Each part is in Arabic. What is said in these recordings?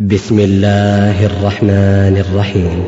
بسم الله الرحمن الرحيم.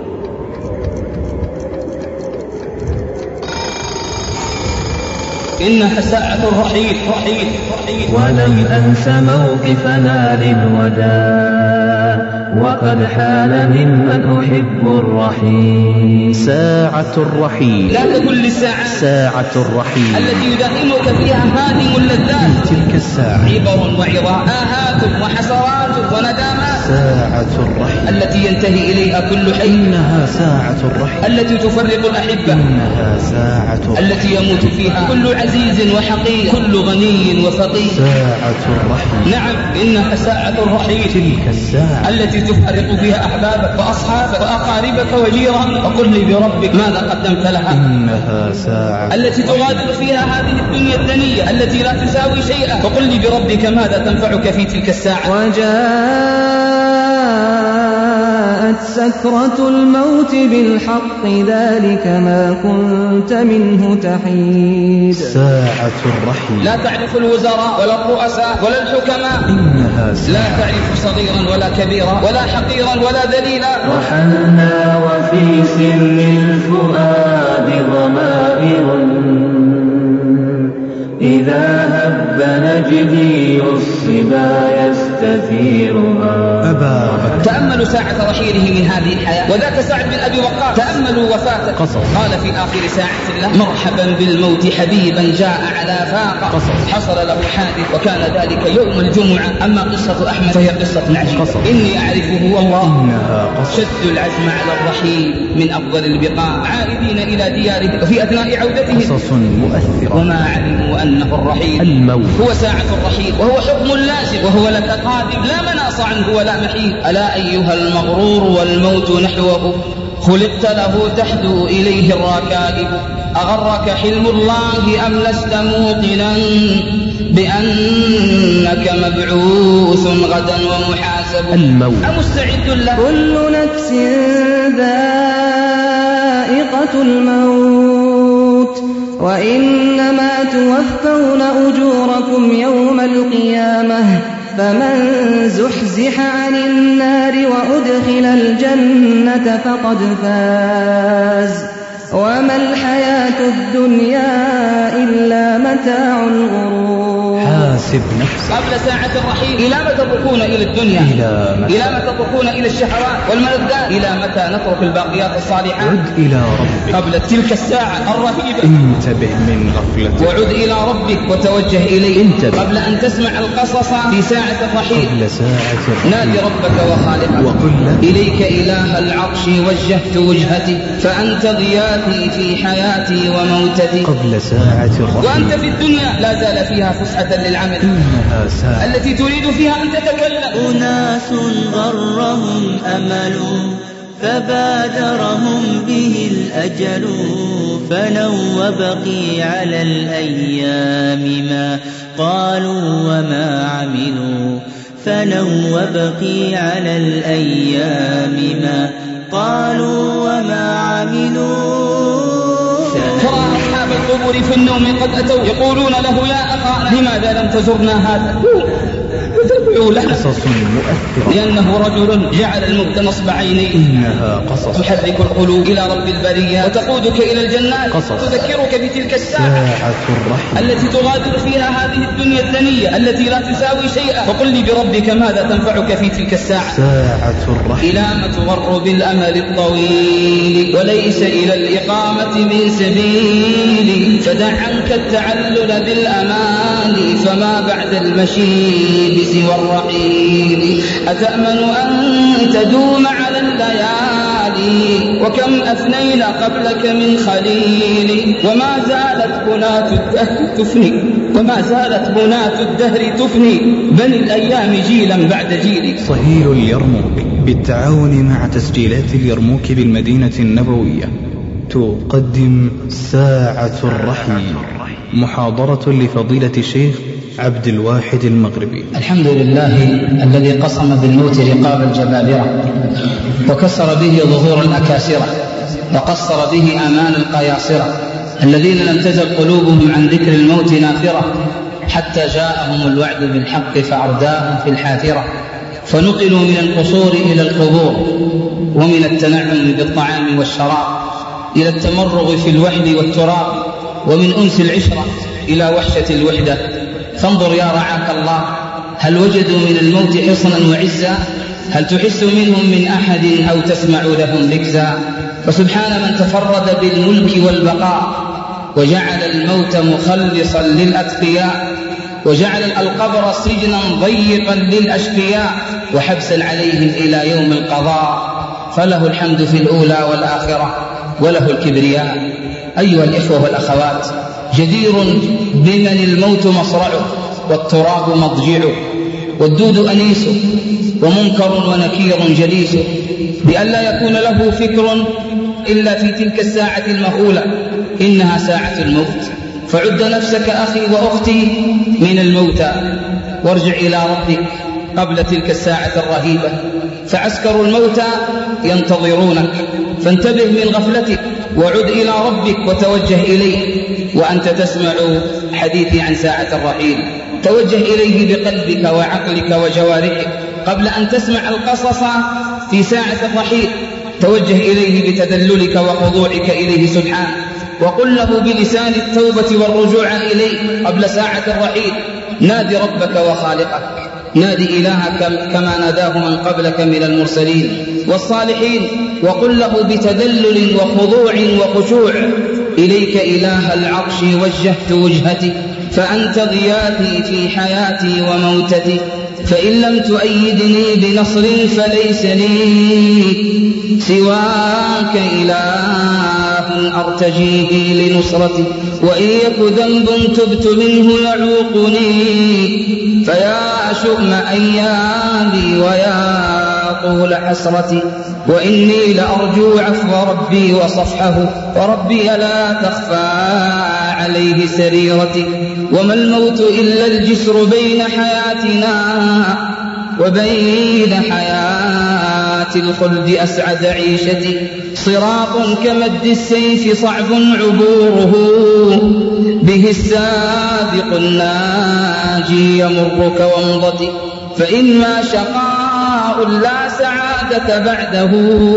إنها ساعة الرحيل ولم أنس موقفنا للوداع وقد حال ممن أحب الرحيل. ساعة الرحيل، لا ككل الساعات، ساعة الرحيل التي يداهمك فيها هادم اللذات، تلك الساعة عبر وعظات، آهات وحسرات وندامات، ساعة الرحيل التي ينتهي إليها كل حي، إنها ساعة الرحيل التي تفرق الأحبة، إنها ساعة الرحيل التي يموت فيها كل عزيز وحقير، كل غني وفقير. ساعة الرحيل، نعم إنها ساعة الرحيل، تلك الساعة التي تفارق فيها أحبابك وأصحابك وأقاربك وجيرانك. وقل لي بربك ماذا قدمت لها. إنها ساعة التي تغادر فيها هذه الدنيا الدنية التي لا تساوي شيئا. فقل لي بربك ماذا تنفعك في تلك الساعة. وجاءت سكرة الموت بالحق ذلك ما كنت منه تحيد. ساعة الرحيل، لا تعرف الوزراء ولا الرؤساء ولا الحكماء، إنها ساعة لا تعرف صغيرا ولا كبيرا ولا حقيرا ولا ذليلا. رحلنا وفي سر الفؤاد ضمائر إذا هب نجدي الصبا يستثيرها. أبا بكر تأملوا ساعة رحيله من هذه الحياة. وذاك سعد بن أبي وقاص تأملوا وفاته، قصص. قال في آخر ساعة له: مرحبا بالموت حبيبا جاء على فاقة. قصص. حصل له حادث وكان ذلك يوم الجمعة. أما قصة أحمد فهي قصة عجيبة. قصص. إني أعرفه والله. إنها قصص. شدوا العزم على الرحيل من أفضل البقاع عائدين إلى ديارهم، وفي أثناء عودتهم قصص مؤثرة. وما علموا أنه الرحيل الموت هو ساعة الرحيل، وهو حكم لازم، وهو لك قادم لا مناص عنه ولا محيل. ألا أيها المغرور والموت نحوه خلقت له تحدو إليه الركائب. أغرك حلم الله أم لست موقنا بأنك مبعوث غدا ومحاسب. الموت أمستعد له. كل نفس ذائقة الموت وإنما توفون أجوركم يوم القيامة فمن زحزح عن النار وأدخل الجنة فقد فاز وما الحياة الدنيا إلا متاع الغرور. حاسب نفسك قبل ساعة الرحيل. إلى متى تطرقون إلى الدنيا؟ إلى متى تطرقون إلى الشهوات والملذات؟ إلى متى نترك الباقيات الصالحات؟ عد إلى ربك قبل تلك الساعة الرهيبة. انتبه من غفلتك وعد إلى ربك وتوجه إليه. انتبه. قبل أن تسمع القصص في ساعة الرحيل قبل ساعة الرحيل نادي ربك وخالقك وقل له: إليك إله العرش وجهت وجهتي فأنت ضيافي في حياتي وموتتي. قبل ساعة الرحيل وأنت في الدنيا لا زال فيها فسحة للعمل، إنها ساعة التي تريد فيها أن تتكلم. أناس غرهم أمل فبادرهم به الأجل فنوا وبقي على الأيام ما قالوا وما عملوا فنوا وبقي على الأيام ما قالوا وما عملوا. ترى أصحاب القبور في النوم قد أتوا يقولون له: يا أخانا لماذا لم تزرنا هذا؟ قصص مؤثرة لأنه رجل جعل الموت نصب عينيه. إنها قصص تحرك القلوب إلى رب البرية وتقودك إلى الجنات. قصص. تذكرك بتلك الساعة ساعة الرحيل التي تغادر فيها هذه الدنيا الدنية التي لا تساوي شيئا. فقل لي بربك ماذا تنفعك في تلك الساعة. ساعة الرحيل إلى ما تغر بالأمل الطويل وليس إلى الإقامة من سبيل فدع عنك التعلل بالأمال فما بعد المشيب سوى الرحيل. أتأمن أن تدوم على الليالي وكم أفنينا قبلك من خليل وما زالت بنات الدهر تفني بني الأيام جيلا بعد جيل. صهيل اليرموك بالتعاون مع تسجيلات اليرموك بالمدينة النبوية تقدم ساعة الرحيل، محاضرة لفضيلة الشيخ عبد الواحد المغربي. الحمد لله الذي قصم بالموت رقاب الجبابرة وكسر به ظهور الأكاسرة وقصر به آمان القياصرة الذين لم تزل قلوبهم عن ذكر الموت نافرة حتى جاءهم الوعد بالحق فأرداهم في الحافرة. فنقلوا من القصور إلى القبور، ومن التنعم بالطعام والشراب إلى التمرغ في الوحل والتراب، ومن أنس العشرة إلى وحشة الوحدة. فانظر يا رعاك الله، هل وجدوا من الموت حصنا وعزا؟ هل تحس منهم من أحد أو تسمع لهم ركزا؟ فسبحان من تفرد بالملك والبقاء، وجعل الموت مخلصا للأتقياء، وجعل القبر سجنا ضيقا للأشقياء، وحبسا عليهم إلى يوم القضاء. فله الحمد في الأولى والآخرة، وله الكبرياء. أيها الإخوة والأخوات، جدير بمن الموت مصرعه، والتراب مضجعه، والدود أنيسه، ومنكر ونكير جليسه، بأن لا يكون له فكر إلا في تلك الساعة المهولة، إنها ساعة الموت. فعد نفسك أخي وأختي من الموتى، وارجع إلى ربك قبل تلك الساعة الرهيبة، فعسكر الموتى ينتظرونك، فانتبه من غفلتك وعد إلى ربك وتوجه إليه. وأنت تسمع حديثي عن ساعة الرحيل، توجه إليه بقلبك وعقلك وجوارحك قبل أن تسمع القصص في ساعة الرحيل. توجه إليه بتذللك وخضوعك إليه سبحانه، وقل له بلسان التوبة والرجوع إليه قبل ساعة الرحيل. نادي ربك وخالقك، نادي إلهك كما ناداه من قبلك من المرسلين والصالحين، وقل له بتذلل وخضوع وخشوع: إليك إله العرش وجهت وجهتي، فأنت ضياءي في حياتي وموتتي، فإن لم تؤيدني بنصر فليس لي سواك إله أرتجيه لنصرتي، وإن يك ذنب تبت منه يعوقني، فيا شؤم أيامي ويا طول حسرتي، وإني لأرجو عفو ربي وصفحه، وربي لا تخفى عليه سريرتي. وما الموت إلا الجسر بين حياتنا وبين حياة الخلد أسعد عيشتي، صراط كمد السيف صعب عبوره، به السابق الناجي يمر كومضتي، فإما شقاء لا سعادة بعده،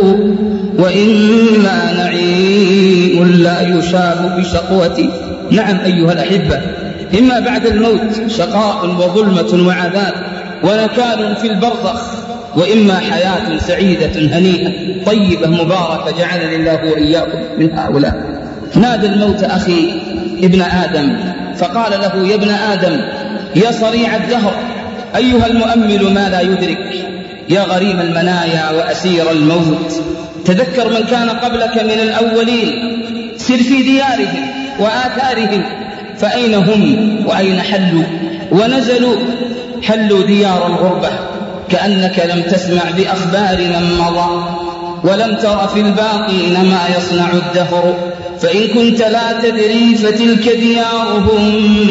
وإما نعيم لا يشاب بشقوتي. نعم أيها الأحبة، إما بعد الموت شقاء وظلمة وعذاب ونكال في البرزخ، وإما حياة سعيدة هنيئة طيبة مباركة جعلني الله وإياكم من هؤلاء. نادى الموت أخي ابن آدم فقال له: يا ابن آدم، يا صريع الدهر، أيها المؤمل ما لا يدرك، يا غريم المنايا وأسير الموت، تذكر من كان قبلك من الأولين، سر في ديارهم وآثارهم، فأين هم وأين حلوا ونزلوا؟ حلوا ديار الغربة، كأنك لم تسمع بأخبار من مضى، ولم تر في الباقين ما يصنع الدهر، فإن كنت لا تدري فتلك ديارهم،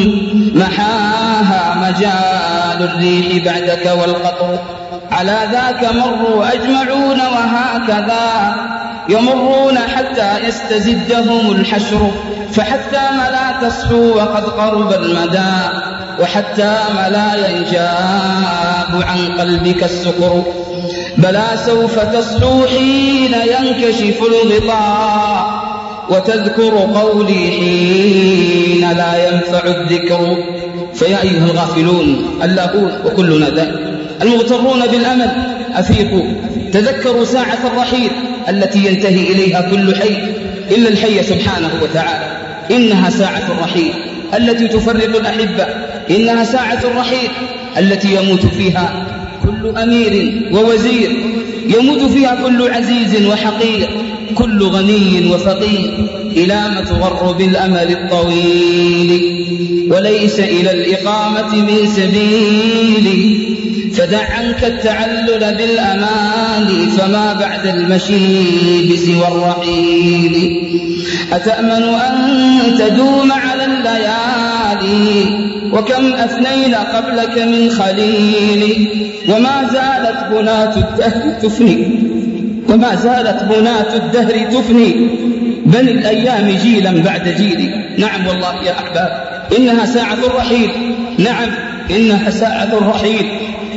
محاها مجال الريح بعدك والقطر، على ذاك مروا أجمعون وهكذا يمرون حتى يستزدهم الحشر، فحتى ما لا تصحو وقد قرب المدى، وحتى ما لا ينجاب عن قلبك السكر، بلى سوف تصحو حين ينكشف الغطاء، وتذكر قولي حين لا ينفع الذكر. فيا أيها الغافلون اللاهون وكلنا ذا المغترون بالأمل، أفيقوا، تذكروا ساعة الرحيل التي ينتهي إليها كل حي إلا الحي سبحانه وتعالى. إنها ساعة الرحيل التي تفرق الأحبة، إنها ساعة الرحيل التي يموت فيها كل أمير ووزير، يموت فيها كل عزيز وحقير، كل غني وفقير، إلى ما تغر بالأمل الطويل، وليس إلى الإقامة من سبيل، فدع عنك التعلل بالأمان، فما بعد المشيب سوى الرحيل. أتأمن أن تدوم على الليالي، وكم أفنينا قبلك من خليل، وما زالت بنات الدهر تفني، وما زالت بنات الدهر تفني بني الأيام جيلا بعد جيل. نعم والله يا أحباب، إنها ساعة الرحيل، نعم إنها ساعة الرحيل،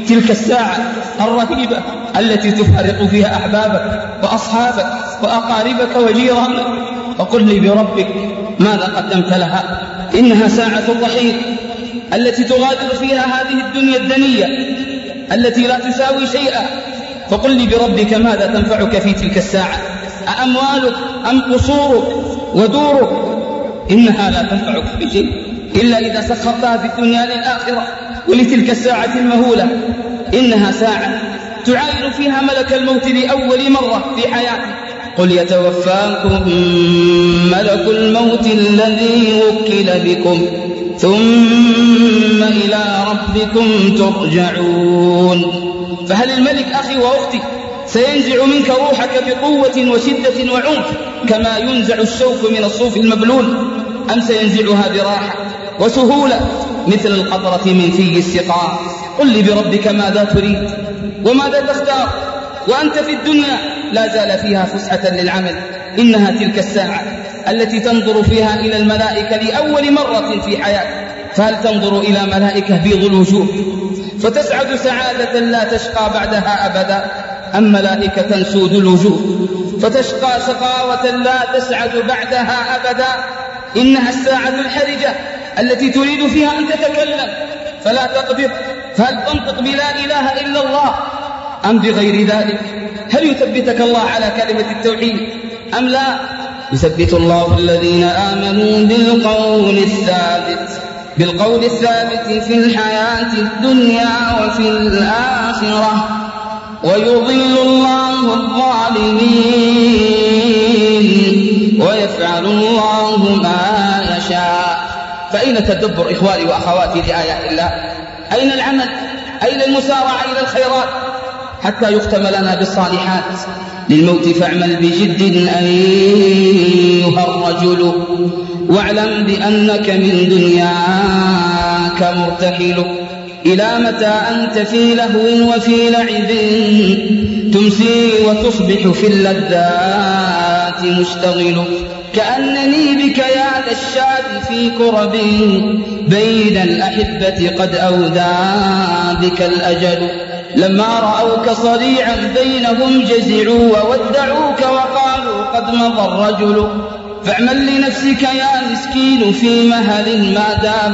تلك الساعة الرهيبة التي تفارق فيها أحبابك وأصحابك وأقاربك وجيرانك، فقل لي بربك ماذا قدمت لها؟ إنها ساعة الرحيل التي تغادر فيها هذه الدنيا الدنية التي لا تساوي شيئا، فقل لي بربك ماذا تنفعك في تلك الساعة؟ أأموالك أم قصورك ودورك؟ إنها لا تنفعك بشيء إلا إذا سخرتها في الدنيا للآخرة ولتلك الساعة المهولة. إنها ساعة تعاين فيها ملك الموت لأول مرة في حياتك. قل يتوفاكم ملك الموت الذي وكل بكم ثم إلى ربكم ترجعون. فهل الملك أخي وأختي سينزع منك روحك بقوة وشدة وعنف كما ينزع الشوك من الصوف المبلول، أم سينزعها براحة وسهولة مثل القطرة من في السقاء؟ قل لي بربك ماذا تريد وماذا تختار وأنت في الدنيا لا زال فيها فسحة للعمل. إنها تلك الساعة التي تنظر فيها إلى الملائكة لأول مرة في حياتك، فهل تنظر إلى ملائكة بيض الوجوه فتسعد سعادة لا تشقى بعدها أبدا، أم ملائكة سود الوجوه فتشقى شقاوة لا تسعد بعدها أبدا؟ إنها الساعة الحرجة التي تريد فيها أن تتكلم فلا تقدر، فهل تنطق بلا إله إلا الله أم بغير ذلك؟ هل يثبتك الله على كلمة التوحيد أم لا؟ يثبت الله الذين آمنوا بالقول الثابت في الحياة الدنيا وفي الآخرة، ويضل الله الظالمين ويفعل الله ما يشاء. فأين تدبر إخواني وأخواتي لآيات الله؟ أين العمل؟ أين المسارعة إلى الخيرات حتى يختم لنا بالصالحات؟ للموت فاعمل بجد أيها الرجل، واعلم بأنك من دنياك مرتحل. إلى متى أنت في لهو وفي لعب تمسي وتصبح في اللذات مشتغل؟ كأنني بك يا ذا الشاد في كرب بين الأحبة قد أودى بك الأجل. لما رأوك صريعا بينهم جزعوا وودعوك وقالوا قد مضى الرجل. فاعمل لنفسك يا مسكين في مهل ما دام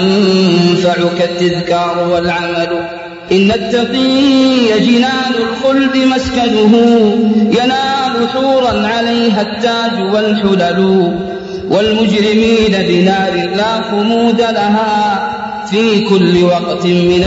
ينفعك التذكار والعمل. إن التقي جنان الخلد مسكنه ينال حورا عليها التاج والحلل. والمجرمين بنار لا خمود لها في كل وقت من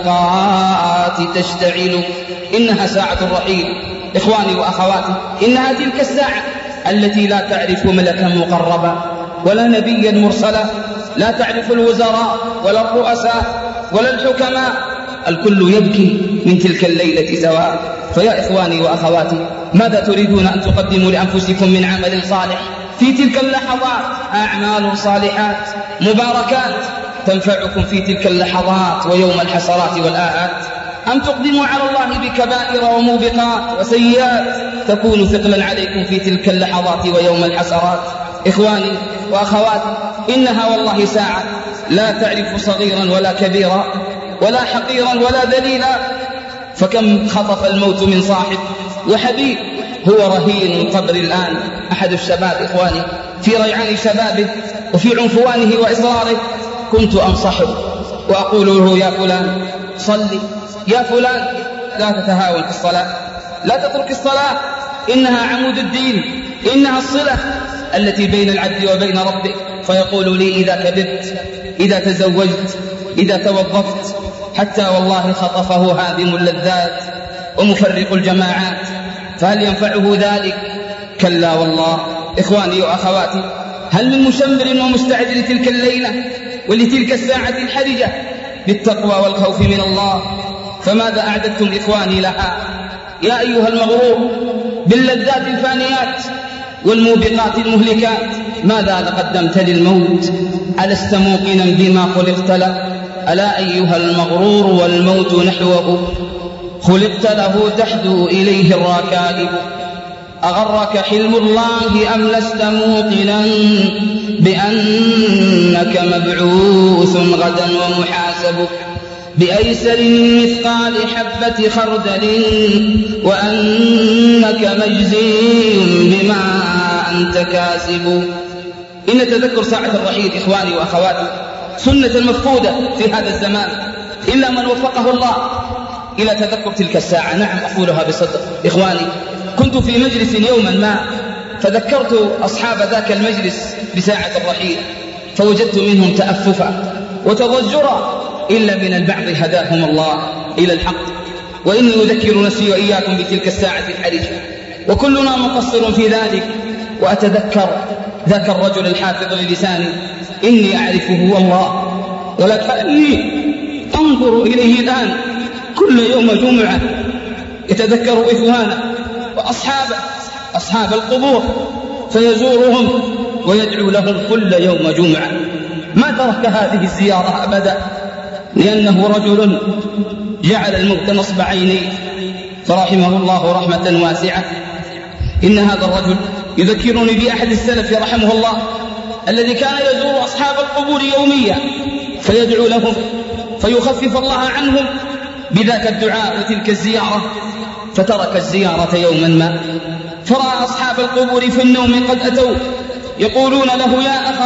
الأوقات تشتعل. إنها ساعة الرحيل إخواني وأخواتي، إنها تلك الساعة التي لا تعرف ملكا مقربا ولا نبيا مرسلا، لا تعرف الوزراء ولا الرؤساء ولا الحكماء، الكل يبكي من تلك الليلة سواء. فيا إخواني وأخواتي، ماذا تريدون أن تقدموا لأنفسكم من عمل صالح في تلك اللحظات؟ أعمال صالحات مباركات تنفعكم في تلك اللحظات ويوم الحسرات والآهات، أم تقدموا على الله بكبائر وموبقات وسيئات تكون ثقلا عليكم في تلك اللحظات ويوم الحسرات؟ إخواني وأخواتي، إنها والله ساعة لا تعرف صغيرا ولا كبيرا ولا حقيرا ولا ذليلا. فكم خطف الموت من صاحب وحبيب هو رهين القبر الآن. أحد الشباب إخواني في ريعان شبابه وفي عنفوانه وإصراره كنت أنصحه وأقول له يا فلان صلي، يا فلان لا تتهاون في الصلاة، لا تترك الصلاة، إنها عمود الدين، إنها الصلة التي بين العبد وبين ربه. فيقول لي إذا كبرت، إذا تزوجت، إذا توظفت، حتى والله خطفه هادم اللذات ومفرق الجماعات، فهل ينفعه ذلك؟ كلا والله. إخواني وأخواتي، هل من مشمر ومستعد لتلك الليلة ولتلك الساعة الحرجة بالتقوى والخوف من الله؟ فماذا أعددتم إخواني لها؟ يا أيها المغرور باللذات الفانيات والموبقات المهلكات، ماذا قدمت للموت؟ ألست موقنا بما خلقت له؟ ألا أيها المغرور والموت نحوه خلقت له تحدو إليه الركائب. أغرك حلم الله أم لست موقنا بأنك مبعوث غدا ومحاسب؟ بأيسر من مثقال حبة خردل وأنك مجزي بما أنت كاسب. إن تذكر ساعة الرحيل إخواني وأخواتي سنة مفقودة في هذا الزمان إلا من وفقه الله إلى تذكر تلك الساعة. نعم أقولها بصدق إخواني، كنت في مجلس يوما ما فذكرت أصحاب ذاك المجلس بساعة الرحيل فوجدت منهم تأففا وتضجرا إلا من البعض هداهم الله إلى الحق. وإني أذكر نفسي وإياكم بتلك الساعة الحرجة وكلنا مقصر في ذلك. وأتذكر ذاك الرجل الحافظ للساني إني أعرفه والله ولكني أنظر إليه الآن كل يوم جمعة يتذكر إخوانه وأصحابه أصحاب القبور فيزورهم ويدعو لهم كل يوم جمعة. ما ترك هذه الزيارة أبدا لأنه رجل جعل الموت نصب عينيه فرحمه الله رحمة واسعة. إن هذا الرجل يذكرني بأحد السلف رحمه الله الذي كان يزور أصحاب القبور يوميا فيدعو لهم فيخفف الله عنهم بذاك الدعاء وتلك الزيارة. فترك الزيارة يوما ما فرأى أصحاب القبور في النوم قد أتوا يقولون له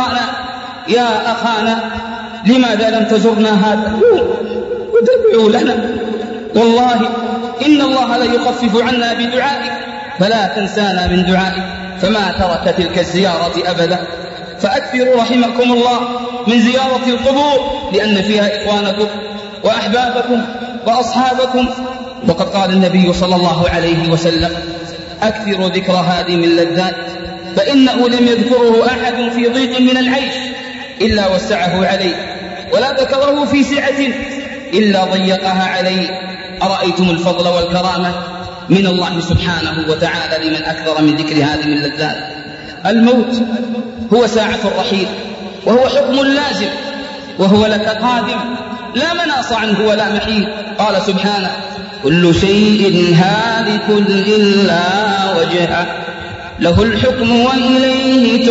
يا أخانا لماذا لم تزرنا هذا وتدعو لنا؟ والله إن الله لا يخفف عنا بدعائك فلا تنسانا من دعائك. فما ترك تلك الزيارة أبدا. فأكثروا رحمكم الله من زيارة القبور لأن فيها إخوانكم وأحبابكم وأصحابكم. وقد قال النبي صلى الله عليه وسلم أكثروا ذكر هادم اللذات فإنه لم يذكره أحد في ضيق من العيش إلا وسعه عليه ولا ذكره في سعة إلا ضيقها عليه. أرأيتم الفضل والكرامة من الله سبحانه وتعالى لمن أكثر من ذكر هذه اللذات. الموت هو ساعة الرحيل وهو حكم لازم وهو لك قادم لا مناص عنه ولا محيل. قال سبحانه كل شيء هالك إلا وجهه له الحكم وإليه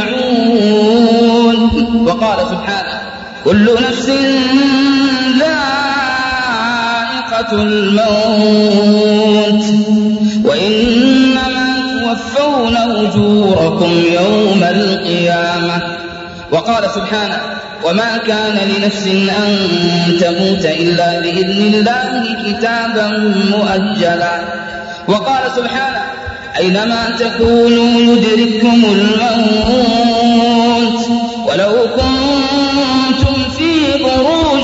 ترجعون. وقال سبحانه كل نفس ذائقة الموت وإنما توفون أجوركم يوم القيامة. وقال سبحانه وما كان لنفس أن تموت إلا بإذن الله كتابا مؤجلا. وقال سبحانه أينما تكونوا يدرككم الموت ولو كنتم في بروج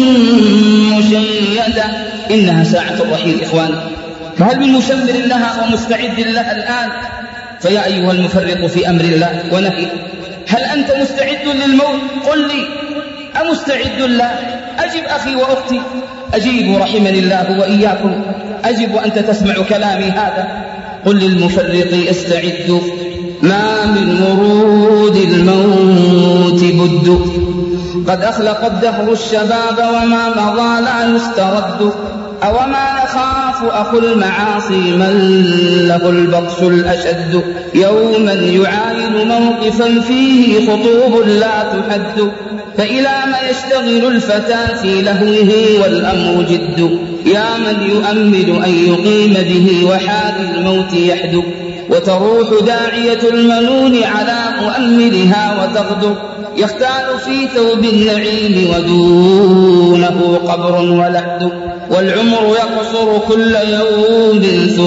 مشيدة. إنها ساعة الرحيل إخواني، فهل من مسمر لها ومستعد لها الآن؟ فيا أيها المفرط في أمر الله ونهي، هل أنت مستعد للموت؟ قل لي أمستعد له؟ أجب أخي وأختي، أجيبوا رحمني الله وإياكم، أجب وأنت تسمع كلامي هذا. قل للمفرط استعد ما من ورود الموت بد قد أخلق الدهر الشباب وما مضى لا يسترد أوما نخاف أخو المعاصي من له البطش الأشد يوما يعاين موقفا فيه خطوب لا تحد فإلى ما يشتغل الفتى في لهوه والأمر جد يا من يؤمل أن يقيم به وحال الموت يحد وتروح داعية المنون على مؤملها وتغدر يختال في ثوب النعيم ودونه قبر ولحد والعمر يقصر كل يوم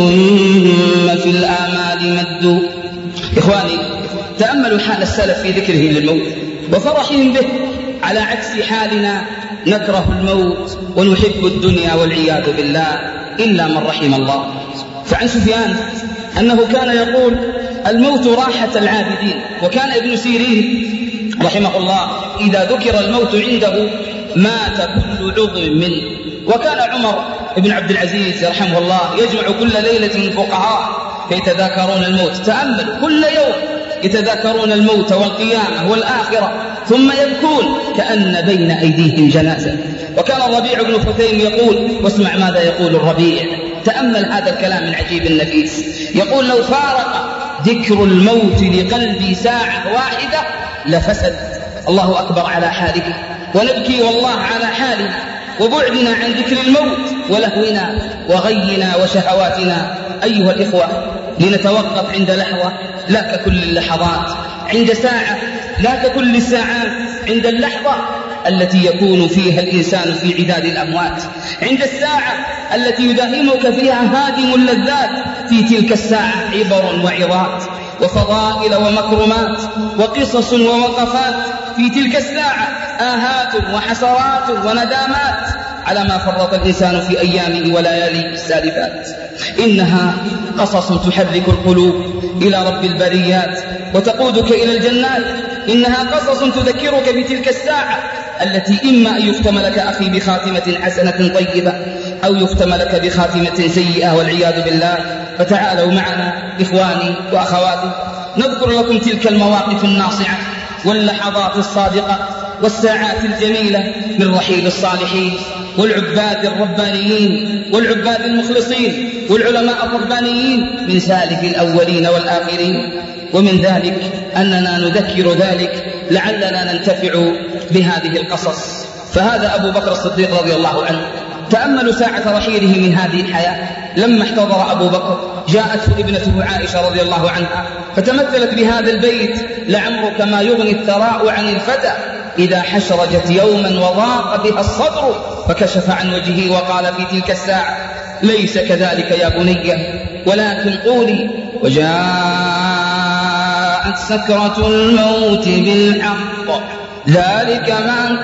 ثم في الآمال مد. إخواني تأملوا حال السلف في ذكره للموت وفرحهم به على عكس حالنا، نكره الموت ونحب الدنيا والعياذ بالله إلا من رحم الله. فعن سفيان أنه كان يقول الموت راحة العابدين، وكان ابن سيرين رحمه الله إذا ذكر الموت عنده مات كل عضو منه. وكان عمر بن عبد العزيز رحمه الله يجمع كل ليلة الفقهاء فيتذاكرون الموت. تأمل كل يوم يتذاكرون الموت والقيامة والآخرة ثم يبكون كأن بين أيديهم جنازة. وكان الربيع بن فتيم يقول، واسمع ماذا يقول الربيع، تأمل هذا الكلام العجيب النفيس، يقول لو فارق ذكر الموت لقلبي ساعة واحدة لفسد. الله أكبر على حاله، ونبكي والله على حاله وبعدنا عن ذكر الموت ولهونا وغينا وشهواتنا. أيها الإخوة، لنتوقف عند لحظة لا ككل اللحظات، عند ساعة لا ككل الساعات، عند اللحظة التي يكون فيها الإنسان في عداد الأموات، عند الساعة التي يداهمك فيها هادم اللذات. في تلك الساعة عبر وعظات وفضائل ومكرمات وقصص ووقفات. في تلك الساعة آهات وحسرات وندامات على ما فرط الإنسان في أيامه ولياليه السالفات. إنها قصص تحرك القلوب إلى رب البريات وتقودك إلى الجنات. إنها قصص تذكرك بتلك الساعة التي إما أن يختم لك أخي بخاتمة حسنة طيبة أو يختم لك بخاتمة سيئة والعياذ بالله. فتعالوا معنا إخواني وأخواتي نذكر لكم تلك المواقف الناصعة واللحظات الصادقة والساعات الجميلة من رحيل الصالحين والعباد الربانيين والعباد المخلصين والعلماء الربانيين من سالف الأولين والآخرين. ومن ذلك أننا نذكر ذلك لعلنا ننتفع بهذه القصص. فهذا أبو بكر الصديق رضي الله عنه، تأملوا ساعة رحيله من هذه الحياة. لما احتضر أبو بكر جاءته ابنته عائشة رضي الله عنها فتمثلت بهذا البيت: لعمرك ما يغني الثراء عن الفتى إذا حشرجت يوما وضاق بها الصدر. فكشف عن وجهه وقال في تلك الساعة: ليس كذلك يا بني، ولكن قولي وجاءت سكرة الموت بالحق ذلك ما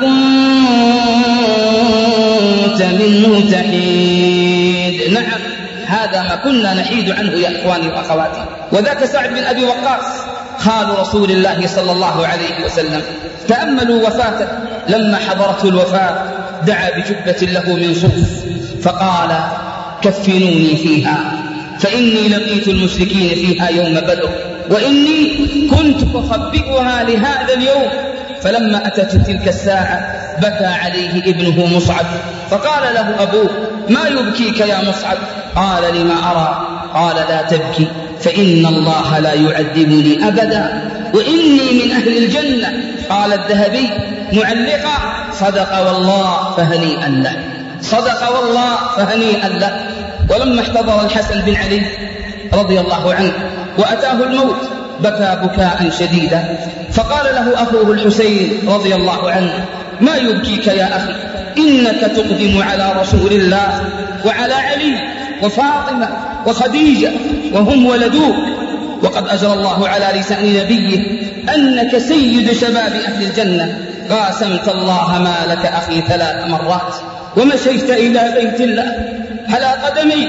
كنت منه تحيد. نعم، هذا ما كنا نحيد عنه يا إخواني وأخواتي. وذاك سعد بن أبي وقاص خال رسول الله صلى الله عليه وسلم. تأملوا وفاته، لما حضرته الوفاة دعا بجبة له من صوف فقال: كفنوني فيها فإني لقيت المشركين فيها يوم بدر وإني كنت أخبئها لهذا اليوم. فلما أتت تلك الساعة بكى عليه ابنه مصعب فقال له أبوه: ما يبكيك يا مصعب؟ قال: لما أرى. قال: لا تبكي فإن الله لا يعذبني أبدا وإني من أهل الجنة. قال الذهبي معلقا: صدق والله فهنيئا له، صدق والله فهنيئا له. ولما احتضر الحسن بن علي رضي الله عنه وأتاه الموت بكى بكاء شديدا، فقال له أخوه الحسين رضي الله عنه: ما يبكيك يا أخي؟ إنك تقدم على رسول الله وعلى علي وفاطمة وخديجة وهم ولدوك، وقد أجرى الله على لسان نبيه أنك سيد شباب أهل الجنة. قاسمت الله مالك أخي 3 مرات ومشيت إلى بيت الله على قدمي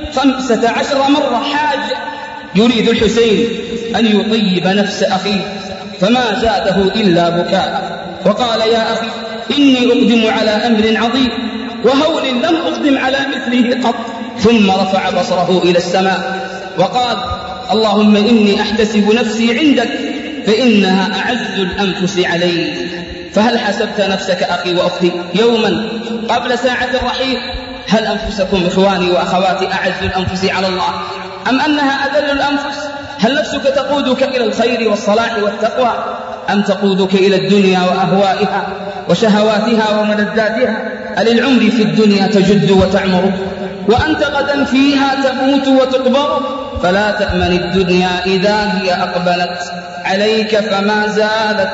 15 مرة حاج. يريد الحسين أن يطيب نفس أخيه فما زاده إلا بكاء، وقال: يا أخي إني أقدم على أمر عظيم وهول لم أقدم على مثله قط. ثم رفع بصره إلى السماء وقال: اللهم إني أحتسب نفسي عندك فإنها أعز الأنفس علي. فهل حسبت نفسك أخي وأختي يوما قبل ساعة الرحيل؟ هل أنفسكم إخواني وأخواتي أعز الأنفس على الله أم أنها أذل الأنفس؟ هل نفسك تقودك إلى الخير والصلاح والتقوى أم تقودك إلى الدنيا وأهوائها وشهواتها وملذاتها؟ أللعمر في الدنيا تجد وتعمر وأنت غدا فيها تموت وتقبر؟ فلا تأمن الدنيا إذا هي أقبلت عليك فما زالت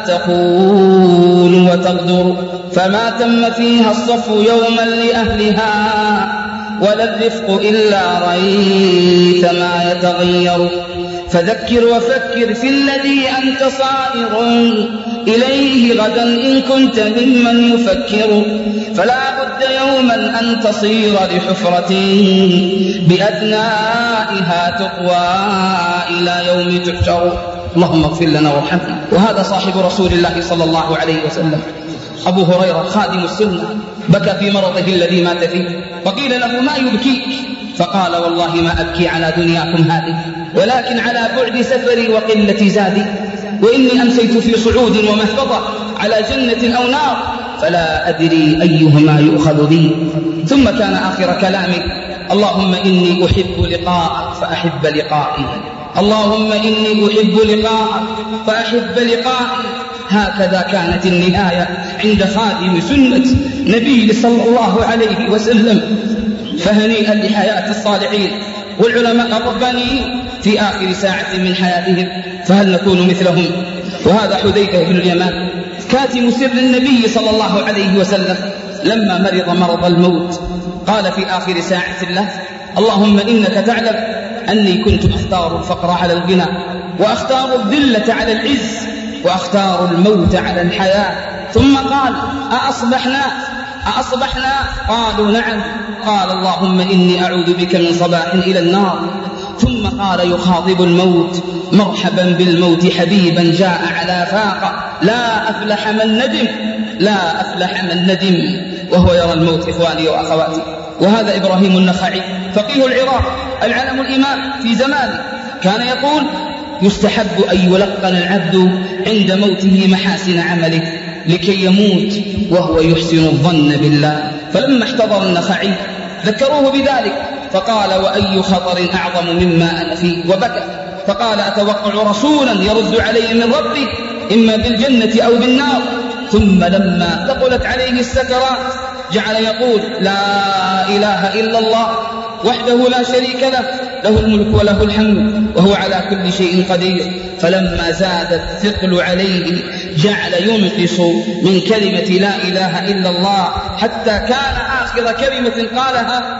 تقول وتغدر. فما تم فيها الصفو يوما لأهلها ولا الرفق إلا رأيت ما يتغير. فذكر وفكر في الذي أنت صائر إليه غدا إن كنت ممن يفكر. فلا بد يوما أن تصير لحفرة بأثنائها تقوى إلى يوم تحشر. اللهم اغفر لنا وارحمنا. وهذا صاحب رسول الله صلى الله عليه وسلم أبو هريرة خادم السنة بكى في مرضه الذي مات فيه، وقيل له: ما يبكيك؟ فقال: والله ما أبكي على دنياكم هذه ولكن على بعد سفري وقلة زادي، وإني أمسيت في صعود ومهبطة على جنة أو نار فلا أدري أيهما يؤخذ بي. ثم كان آخر كلامي: اللهم إني أحب لقاءك فأحب لقائي، اللهم إني أحب لقاءك فأحب لقائي، هكذا كانت النهاية عند خادم سنة نبي صلى الله عليه وسلم. فهنيئا لحياة الصالحين والعلماء الربانيين في آخر ساعة من حياتهم، فهل نكون مثلهم؟ وهذا حذيفة بن اليمان كاتم سر النبي صلى الله عليه وسلم لما مرض مرض الموت قال في آخر ساعة له: اللهم إنك تعلم أني كنت أختار الفقر على الغنى، وأختار الذلة على العز، وأختار الموت على الحياة. ثم قال: أأصبحنا؟ قالوا: نعم. قال: اللهم إني أعوذ بك من صباح إلى النار. ثم قال يخاطب الموت: مرحبا بالموت حبيبا جاء على فاقة، لا أفلح من ندم. وهو يرى الموت إخواني وأخواتي. وهذا إبراهيم النخعي فقيه العراق العلم الإمام في زمانه كان يقول: يستحب أن يلقن العبد عند موته محاسن عمله لكي يموت وهو يحسن الظن بالله. فلما احتضر النخعي ذكروه بذلك فقال: وأي خطر أعظم مما أنا فيه، وبكى. فقال: أتوقع رسولا يرد علي من ربي إما بالجنة أو بالنار. ثم لما ثقلت عليه السكرات جعل يقول: لا إله إلا الله وحده لا شريك له، له الملك وله الحمد وهو على كل شيء قدير. فلما زاد الثقل عليه جعل ينقص من كلمة لا إله إلا الله حتى كان آخر كلمة قالها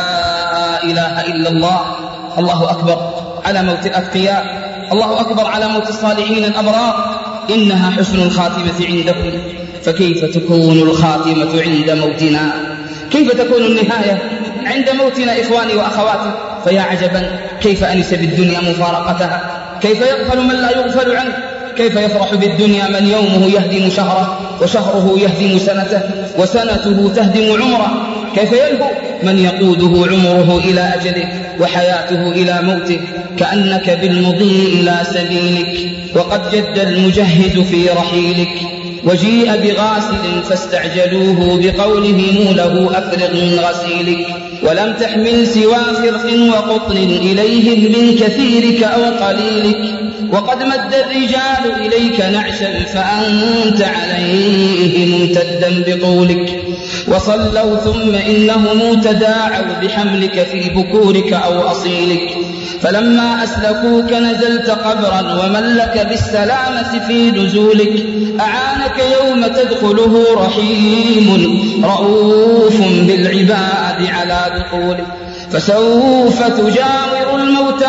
لا إله إلا الله. الله أكبر على موت الأتقياء، الله أكبر على موت الصالحين الأبرار. إنها حسن الخاتمة عندهم، فكيف تكون الخاتمة عند موتنا؟ كيف تكون النهاية عند موتنا إخواني وأخواتي؟ فيا عجبا كيف أنس بالدنيا مفارقتها، كيف يغفل من لا يغفل عنه، كيف يفرح بالدنيا من يومه يهدم شهره، وشهره يهدم سنته، وسنته تهدم عمره. كيف يلهو من يقوده عمره إلى أجله وحياته إلى موته. كأنك بالمضي إلى سبيلك وقد جد المجهز في رحيلك، وجيء بغاسل فاستعجلوه بقولهم له أفرغ من غسيلك، ولم تحمل سوى فرق وقطن إليهم من كثيرك أو قليلك، وقد مد الرجال إليك نعشا فأنت عليه ممتدا بقولك، وصلوا ثم إنهم تداعوا بحملك في بكورك أو أصيلك، فلما أسلكوك نزلت قبرا ومن لك بالسلامة في نزولك، أعانك يوم تدخله رحيم رؤوف بالعباد على دخولك، فسوف تجاور الموتى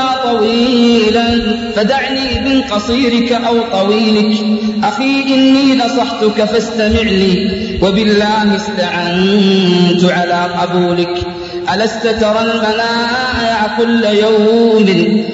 طويلا فدعني من قصيرك أو طويلك، أخي إني نصحتك فاستمع لي وبالله استعنت على قبولك، ألست ترى المنايا كل يوم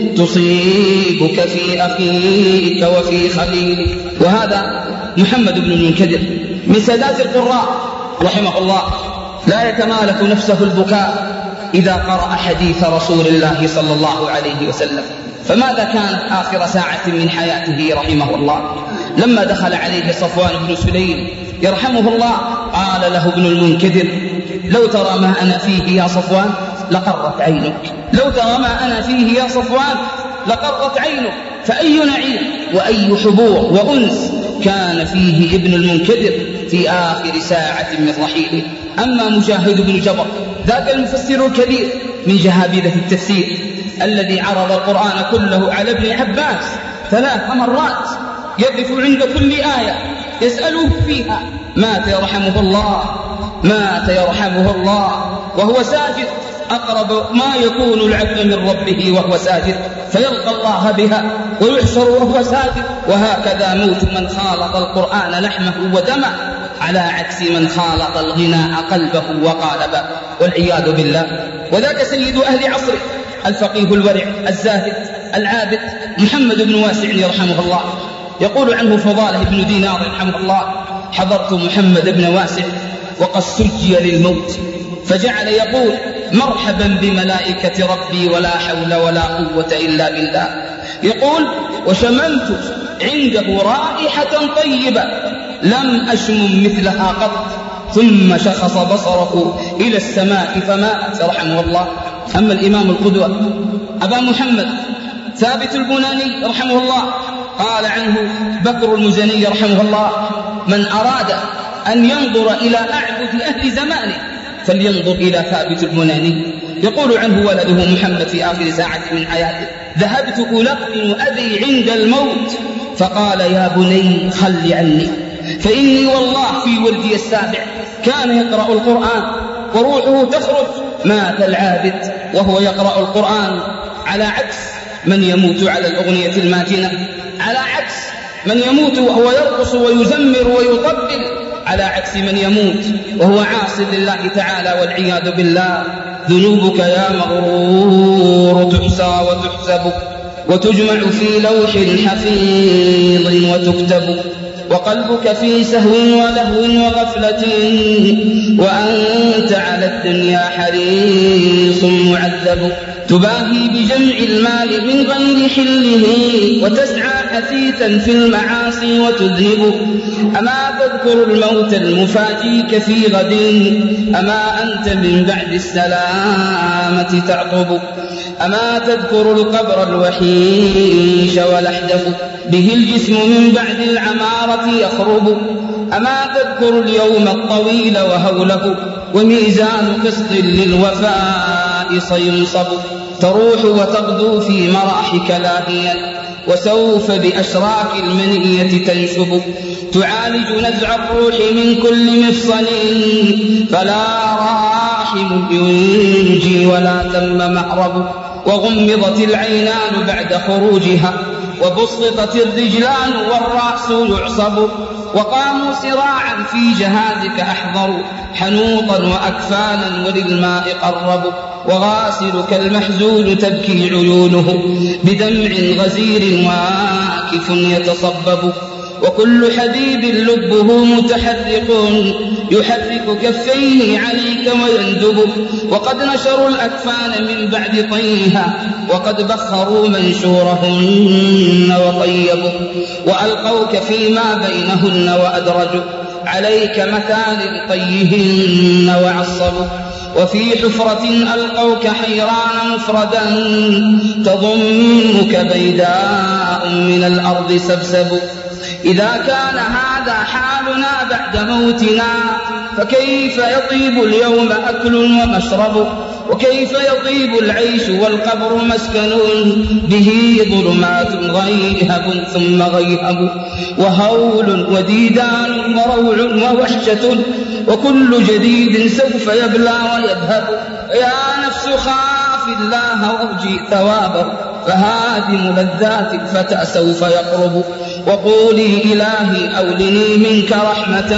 تصيبك في أخيك وفي خليلك. وهذا محمد بن المنكدر من سادات القراء رحمه الله لا يتمالك نفسه البكاء إذا قرأ حديث رسول الله صلى الله عليه وسلم. فماذا كانت آخر ساعة من حياته رحمه الله؟ لما دخل عليه صفوان بن سليم يرحمه الله قال له ابن المنكدر: لو ترى ما أنا فيه يا صفوان لقرت عينك، لو ترى ما أنا فيه يا صفوان لقرت عينك. فأي نعيم وأي حبور وأنس كان فيه ابن المنكدر في آخر ساعة من رحيله. أما مجاهد بن جبر ذاك المفسر الكبير من جهابذة التفسير الذي عرض القرآن كله على ابن عباس 3 مرات، يقف عند كل آية يسأله فيها، مات يرحمه الله، مات يرحمه الله وهو ساجد، أقرب ما يكون العبد من ربه وهو ساجد، فيلقى الله بها ويحشر وهو ساجد. وهكذا موت من خالط القرآن لحمه ودمه، على عكس من خالط الغناء قلبه وقالبه، والعياذ بالله. وذاك سيد أهل عصره الفقيه الورع الزاهد العابد محمد بن واسع يرحمه الله، يقول عنه فضاله بن دينار يرحمه الله: حضرت محمد بن واسع وقد سجي للموت، فجعل يقول: مرحبا بملائكة ربي ولا حول ولا قوة إلا بالله. يقول: وشممت عنده رائحة طيبة لم أشمم مثلها قط، ثم شخص بصره إلى السماء فمات رحمه الله. أما الإمام القدوة أبا محمد ثابت البناني رحمه الله قال عنه بكر المزني رحمه الله: من أراد أن ينظر إلى أعبد أهل زمانه فلينظر إلى ثابت البناني. يقول عنه ولده محمد في آخر ساعة من حياته: ذهبت ألقن أبي عند الموت فقال: يا بني خل عني، فإني والله في وردي السابع كان يقرأ القرآن وروحه تخرج. مات العابد وهو يقرأ القرآن، على عكس من يموت على الأغنية الماتنة، على عكس من يموت وهو يرقص ويزمر ويطبل، على عكس من يموت وهو عاص لله تعالى والعياذ بالله. ذنوبك يا مغرور تحصى وتحسب وتجمع في لوح حفيظ وتكتب، وقلبك في سهو ولهو وغفلة، وأنت على الدنيا حريص معذب. تباهي بجمع المال من غير حله وتسعى حثيثا في المعاصي وتذنب. أما تذكر الموت المفاجيك في غد، أما أنت من بعد السلامة تعقب. أما تذكر القبر الوحيش والأحدف، به الجسم من بعد العمارة يخرب. أما تذكر اليوم الطويل وهوله، وميزان قسط للوفاء سينصب. تروح وتغدو في مراحك لاهيا، وسوف بأشراك المنية تنشب. تعالج نزع الروح من كل مفصل، فلا راحم ينجي ولا تم مهرب. وغمضت العينان بعد خروجها، وبسطت الرجلان والرأس يعصب. وقاموا سراعا في جهازك أحضروا، حنوطا وأكفانا وللماء قربوا. وغاسلك المحزون تبكي عيونه، بدمع غزير واكف يتصبب. وكل حبيب لبه متحرق، يحرك كفيه عليك ويندب. وقد نشروا الأكفان من بعد طيها، وقد بخروا منشورهن وطيبوا. وألقوك فيما بينهن وأدرجوا، عليك مثال طيهن وعصبوا. وفي حفرة ألقوك حيران مفردا، تضمك بيداء من الأرض سبسب. إذا كان هذا حالنا بعد موتنا، فكيف يطيب اليوم أكل ومشرب؟ وكيف يطيب العيش والقبر مسكن، به ظلمات غيهب ثم غيهب. وهول وديدان وروع ووحشة، وكل جديد سوف يبلى ويذهب. يا نفس خاف الله وارجي ثوابه، فهادم لذات الفتى سوف يقرب. وقولي إلهي أولني منك رحمة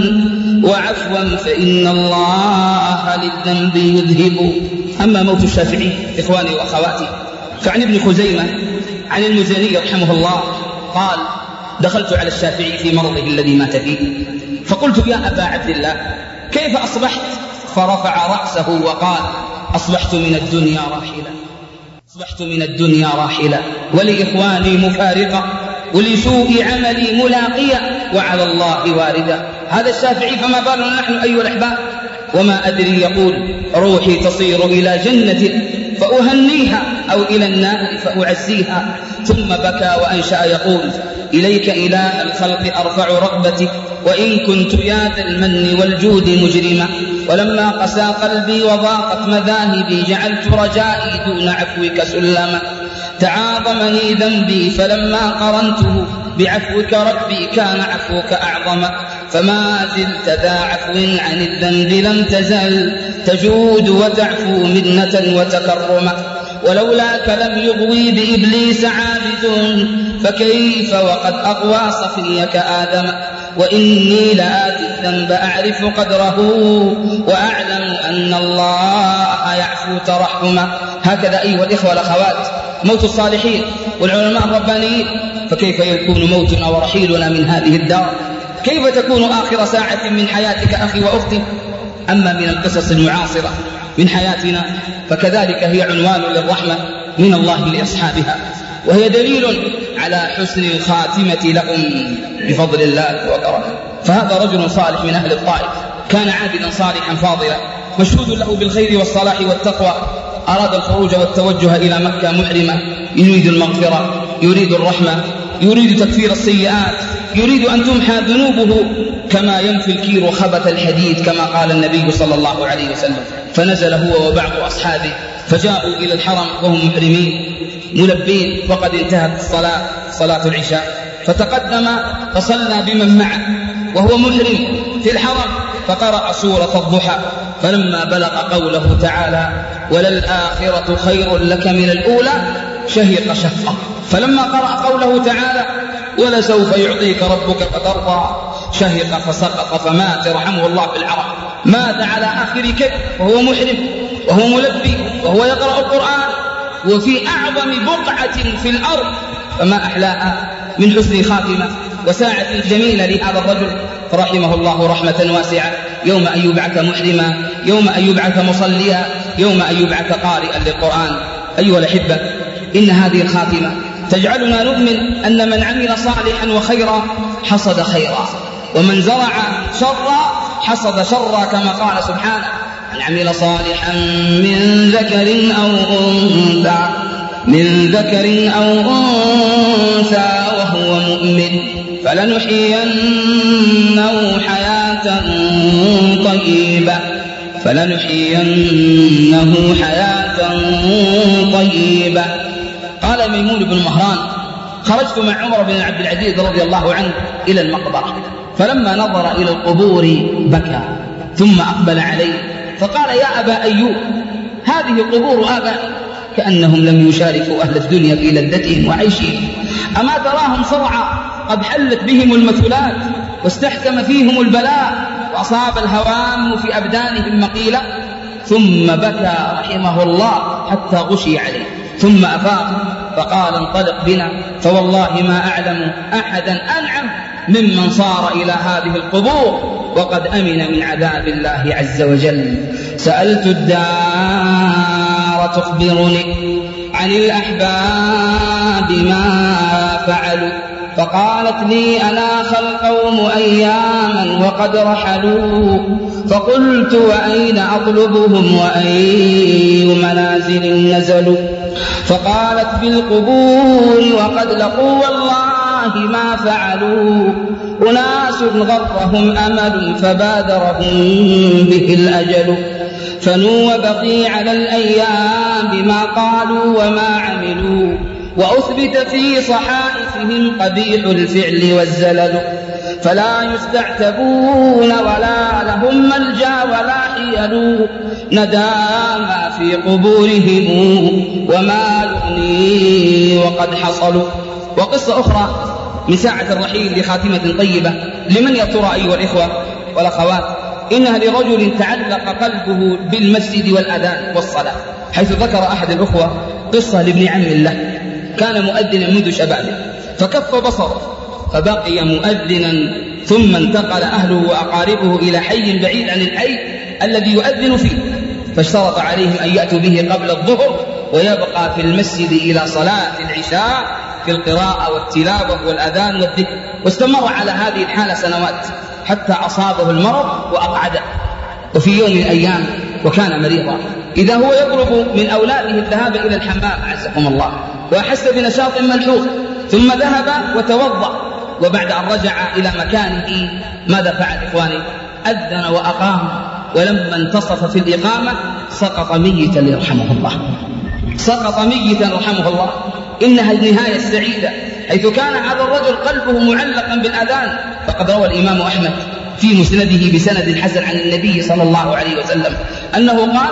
وعفوا، فإن الله للذنب يذهب. أما موت الشافعي إخواني وأخواتي، فعن ابن خزيمة عن المزني رحمه الله قال: دخلت على الشافعي في مرضه الذي مات فيه، فقلت: يا أبا عبد الله كيف أصبحت؟ فرفع رأسه وقال: أصبحت من الدنيا راحلا، أصبحت من الدنيا راحلا، ولإخواني مفارقة، ولسوء عملي ملاقيا، وعلى الله واردا. هذا الشافعي، فما بالنا نحن أيها الأحباب؟ وما أدري يقول: روحي تصير إلى جنة فأهنيها، أو إلى النار فأعزيها. ثم بكى وأنشأ يقول: إليك إله الخلق أرفع رغبتي، وإن كنت يا ذا المن والجود مجرما. ولما قسى قلبي وضاقت مذاهبي، جعلت رجائي دون عفوك سلما. تعاظمني ذنبي فلما قرنته بعفوك ربي، كان عفوك أعظم. فما زلت ذا عفو عن الذنب، لم تزل تجود وتعفو منة وتكرما. ولولاك لم يغوي بإبليس عابد، فكيف وقد أغوى صفيك آدم. وإني لآتي الذنب أعرف قدره، وأعلم أن الله يعفو ترحما. هكذا أيها الإخوة والأخوات موت الصالحين والعلماء الربانيين. فكيف يكون موتنا ورحيلنا من هذه الدار؟ كيف تكون آخر ساعة من حياتك أخي وأختي؟ أما من القصص المعاصرة من حياتنا فكذلك هي عنوان للرحمة من الله لأصحابها، وهي دليل على حسن الخاتمة لهم بفضل الله وكرمه. فهذا رجل صالح من أهل الطائف، كان عابدا صالحا فاضلا، مشهود له بالخير والصلاح والتقوى. أراد الخروج والتوجه إلى مكة محرما، يريد المغفرة، يريد الرحمة، يريد تكفير السيئات، يريد أن تمحى ذنوبه كما ينفي الكير خبث الحديد كما قال النبي صلى الله عليه وسلم. فنزل هو وبعض أصحابه فجاءوا إلى الحرم وهم محرمين ملبين، وقد انتهت الصلاة، صلاة العشاء، فتقدم فصلى بمن معه وهو محرم في الحرم، فقرأ سورة الضحى. فلما بلغ قوله تعالى وللآخرة خير لك من الأولى شهق شهقا. فلما قرأ قوله تعالى ولسوف يعطيك ربك فترضى شهق فسقط فمات رحمه الله في العرب. مات على آخر كف وهو محرم وهو ملبي وهو يقرأ القرآن وفي أعظم بقعة في الأرض، فما أحلاها من حسن خاتمة وساعة جميلة لهذا الرجل رحمه الله رحمة واسعة، يوم أن يبعث محرما، يوم أن يبعث مصليا، يوم أن يبعث قارئا للقرآن. أيها الأحبة، إن هذه الخاتمة تجعلنا نؤمن أن من عمل صالحا وخيرا حصد خيرا، ومن زرع شرا حصد شرا، كما قال سبحانه من عمل صالحا من ذكر أو أنثى وهو مؤمن فلنحيينه حياة طيبة. قال ميمون بن مهران خرجت مع عمر بن عبد العزيز رضي الله عنه إلى المقبرة، فلما نظر إلى القبور بكى ثم أقبل عليه فقال يا أبا أيوب هذه قبور آبائي كأنهم لم يشاركوا أهل الدنيا في لذتهم وعيشهم، أما تراهم صرعى قد حلت بهم المثلات واستحكم فيهم البلاء وأصاب الهوام في أبدانهم مقيلة. ثم بكى رحمه الله حتى غشي عليه، ثم أفاق فقال انطلق بنا، فوالله ما أعلم أحدا أنعم ممن صار إلى هذه القبور وقد أمن من عذاب الله عز وجل. سألت الدار تخبرني عن الأحباب ما فعلوا، فقالت لي أناخ القوم أياما وقد رحلوا، فقلت وأين أطلبهم وأي منازل نزلوا، فقالت بالقبور وقد لقوا والله ما فعلوا، أناس غرهم أمل فبادرهم به الأجل، فنو بقي على الأيام بما قالوا وما عملوا، وأثبت في صحائفهم قبيح الفعل والزلل، فلا يستعتبون ولا لهم ملجا ولا حيل، نداما في قبورهم وما يغني وقد حصلوا. وقصة أخرى من ساعة الرحيل لخاتمة طيبة لمن يا ترى أيها الإخوة والأخوات، إنها لرجل تعلق قلبه بالمسجد والأذان والصلاة، حيث ذكر أحد الأخوة قصة لابن عم له كان مؤذنا منذ شبابه، فكف بصره فبقي مؤذنا، ثم انتقل أهله وأقاربه إلى حي بعيد عن الحي الذي يؤذن فيه، فاشترط عليهم أن يأتوا به قبل الظهر ويبقى في المسجد إلى صلاة العشاء في القراءة والتلاوة والأذان والذكر، واستمر على هذه الحالة سنوات حتى أصابه المرض وأقعده. وفي يوم من الأيام وكان مريضا إذا هو يطلب من أولاده الذهاب إلى الحمام عزكم الله، وأحس بنشاط ملحوظ، ثم ذهب وتوضأ، وبعد أن رجع إلى مكانه ماذا فعل إخواني؟ أذن وأقام، ولما انتصف في الإقامة سقط ميتا يرحمه الله، سقط ميتا رحمه الله. إنها النهاية السعيدة، حيث كان هذا الرجل قلبه معلقا بالأذان، فقد روى الإمام أحمد في مسنده بسند حسن عن النبي صلى الله عليه وسلم أنه قال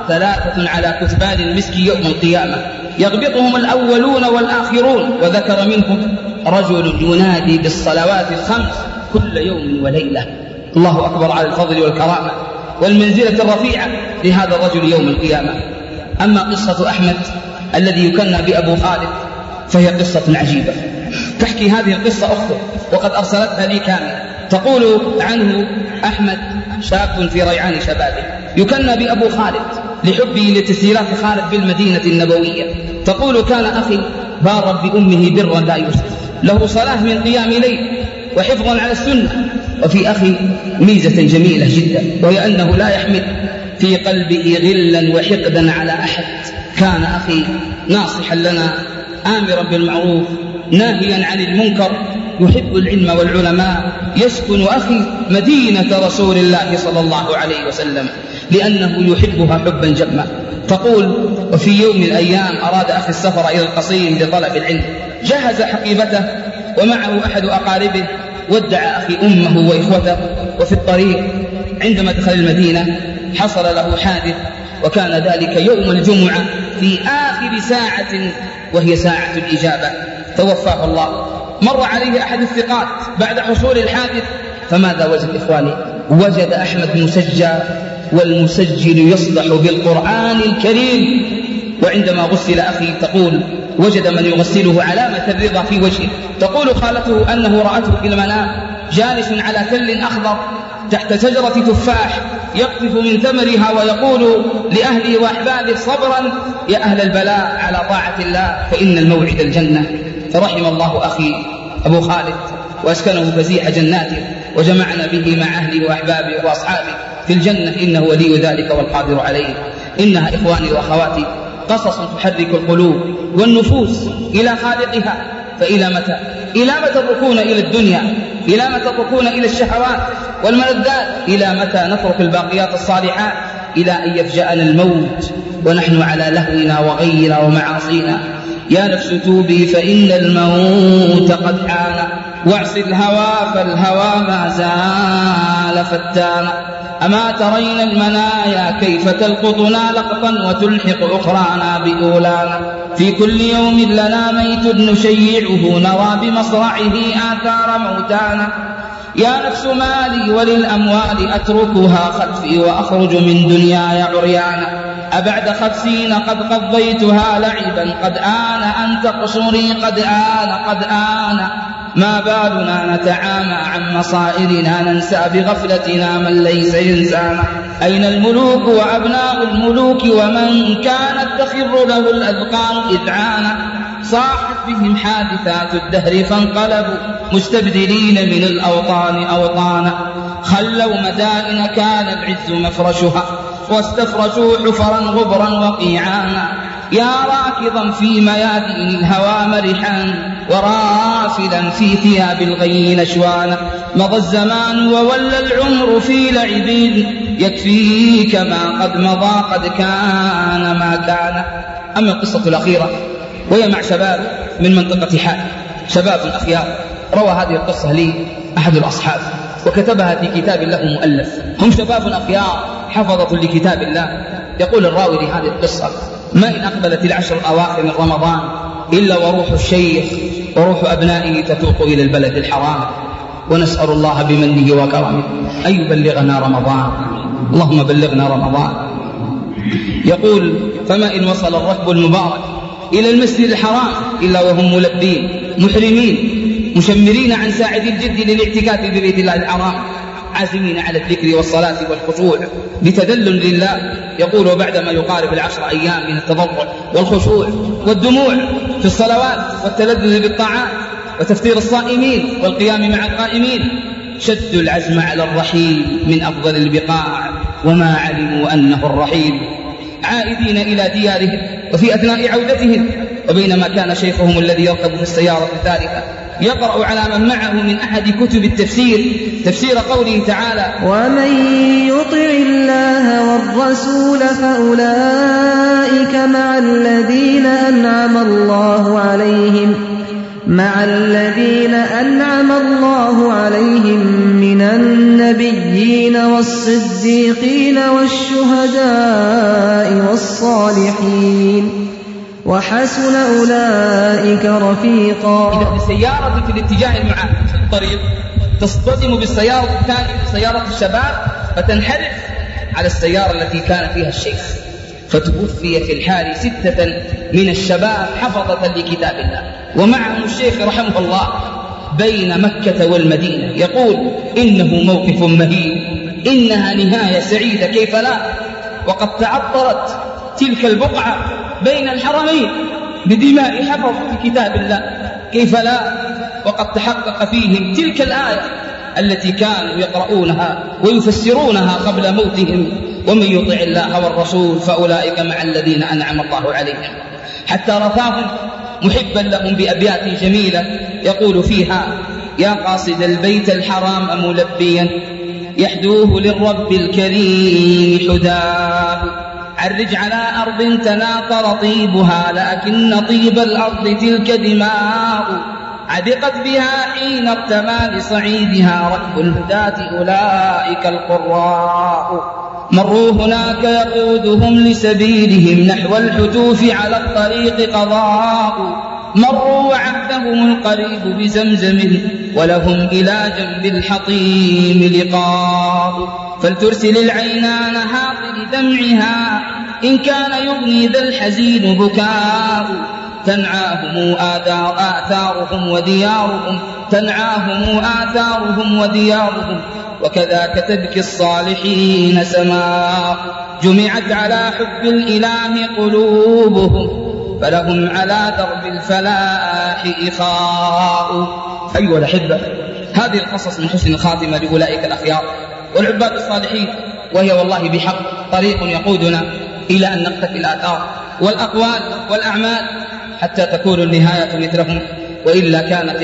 3 على كثبان المسك يوم القيامة يغبطهم الأولون والآخرون، وذكر منهم رجل ينادي بالصلوات الخمس كل يوم وليلة. الله أكبر على الفضل والكرامة والمنزلة الرفيعة لهذا الرجل يوم القيامة. أما قصة أحمد الذي يكنى بأبو خالد فهي قصة عجيبة، تحكي هذه القصة أخته وقد أرسلتها لي كاملة، تقول عنه أحمد شاب في ريعان شبابه يكنى بأبو خالد لحبه لتسييرات خالد بالمدينة النبوية. تقول كان أخي بارا بأمه برا لا يوصف، له صلاة من قيام ليل وحفظا على السنة، وفي أخي ميزة جميلة جدا، وهي أنه لا يحمل في قلبه غلا وحقدا على أحد. كان أخي ناصحا لنا آمرا بالمعروف ناهيا عن المنكر، يحب العلم والعلماء، يسكن أخي مدينة رسول الله صلى الله عليه وسلم لأنه يحبها حبا جما. تقول: وفي يوم من الأيام أراد أخي السفر إلى القصيم لطلب العلم، جهز حقيبته ومعه أحد أقاربه، ودع أخي أمه وإخوته، وفي الطريق عندما دخل المدينة حصل له حادث، وكان ذلك يوم الجمعة في آخر ساعة وهي ساعة الإجابة، توفاه الله. مر عليه أحد الثقات بعد حصول الحادث، فماذا وجد إخواني؟ وجد أحمد مسجى، والمسجل يصدح بالقرآن الكريم. وعندما غسل أخي تقول: وجد من يغسله علامة الرضا في وجهه. تقول خالته أنه رأته في المنام جالس على تل أخضر تحت شجرة تفاح يقطف من ثمرها ويقول لأهله وأحبابه: صبرا يا أهل البلاء على طاعة الله فإن الموعد الجنة. فرحم الله أخي أبو خالد وأسكنه فسيح جناته، وجمعنا به مع أهله وأحبابه وأصحابه في الجنة، إنه ولي ذلك والقادر عليه. إنها إخواني وأخواتي قصص تحرك القلوب والنفوس إلى خالقها. فإلى متى؟ إلى متى تتركون إلى الدنيا؟ إلى متى تتركون إلى الشهوات والملذات؟ إلى متى نترك الباقيات الصالحات؟ إلى أن يفجأنا الموت ونحن على لهونا وغينا ومعاصينا. يا نفس توبي فإن الموت قد حان، واعص الهوى فالهوى ما زال فتانا. أما ترين المنايا كيف تلقطنا لقطا وتلحق أخرانا بأولانا. في كل يوم لنا ميت نشيعه نرى بمصرعه آثار موتانا. يا نفس مالي وللأموال أتركها خلفي وأخرج من دنياي عريانا. أبعد 50 قد قضيتها لعبا قد آن أن تقصري قد آن. ما بالنا نتعامى عن مصائرنا ننسى بغفلتنا من ليس إنسانا. أين الملوك وأبناء الملوك ومن كانت تخر له الأذقان إذعانا. صاحت بهم حادثات الدهر فانقلبوا مستبدلين من الأوطان أوطانا. خلوا مدائن كان العز مفرشها واستفرشوا حفرا غبرا وقيعانا. يا راكضا في ميادين الهوى مرحا ورافلا في ثياب الغي نشوانا. مضى الزمان وولى العمر في لعب يكفيك ما قد مضى قد كان ما كان. أما القصة الأخيرة وهي مع شباب من منطقة حائل، شباب أخيار. روى هذه القصة لي أحد الأصحاب وكتبها في كتاب له مؤلف. هم شباب أخيار حفظة لكتاب الله. يقول الراوي لهذه القصة: ما إن أقبلت العشر الأواخر من رمضان إلا وروح الشيخ وروح أبنائه تتوق إلى البلد الحرام، ونسأل الله بمنه وكرمه أن يبلغنا رمضان. اللهم بلغنا رمضان. يقول: فما إن وصل الركب المبارك إلى المسجد الحرام إلا وهم ملبين محرمين مشمرين عن ساعد الجد للاعتكاف ببيت الله الحرام، عازمين على الذكر والصلاة والخشوع بتذلل لله. يقول: بعدما يقارب 10 أيام من التضرع والخشوع والدموع في الصلوات والتلذذ بالطاعات وتفطير الصائمين والقيام مع القائمين، شدوا العزم على الرحيل من أفضل البقاع وما علموا أنه الرحيل، عائدين إلى ديارهم. وفي أثناء عودتهم وبينما كان شيخهم الذي يركب في السيارة الثالثة يقرأ على من معه من أحد كتب التفسير تفسير قوله تعالى: ومن يطع الله والرسول فأولئك مع الذين أنعم الله عليهم من النبيين والصديقين والشهداء والصالحين وحسن أولئك رفيقا. إذا السيارة في الاتجاه المعاكس في الطريق تصطدم بالسيارة الثانية سيارة الشباب فتنحرف على السيارة التي كان فيها الشيخ، فتوفي في الحال 6 من الشباب حفظة لكتاب الله ومعهم الشيخ رحمه الله بين مكة والمدينة. يقول: إنه موقف مهين، إنها نهاية سعيدة كيف لا، وقد تعطرت تلك البقعة بين الحرمين بدماء حفظ في كتاب الله كيف لا، وقد تحقق فيهم تلك الآية التي كانوا يقرؤونها ويفسرونها قبل موتهم: ومن يطع الله والرسول فأولئك مع الذين أنعم الله عليهم، حتى رفعهم محبا لهم بأبيات جميلة يقول فيها: يا قاصد البيت الحرام ملبيا يحدوه للرب الكريم حداه، عرج على أرض تناثر طيبها لكن طيب الأرض تلك دماء، عبقت بها حين ارتمى لصعيدها ركب الهداة أولئك القراء، مروا هناك يقودهم لسبيلهم نحو الحتوف على الطريق قضاء، مروا وعبدهم القريب بزمزم ولهم إلى جنب الحطيم لقاء، فلترسل العينان هاطل دمعها إن كان يغني ذا الحزين بكاء، تنعاهم آثارهم وديارهم، تنعاهم آثارهم وديارهم، وكذاك تبكي الصالحين سماء، جمعت على حب الإله قلوبهم فلهم على درب الفلاح إخاء. أيها الأحبة، هذه القصص من حسن الخاتمة لأولئك الأخيار والعباد الصالحين، وهي والله بحق طريق يقودنا إلى أن نقتفي الآثار والأقوال والأعمال حتى تكون النهاية مثلهم، وإلا كانت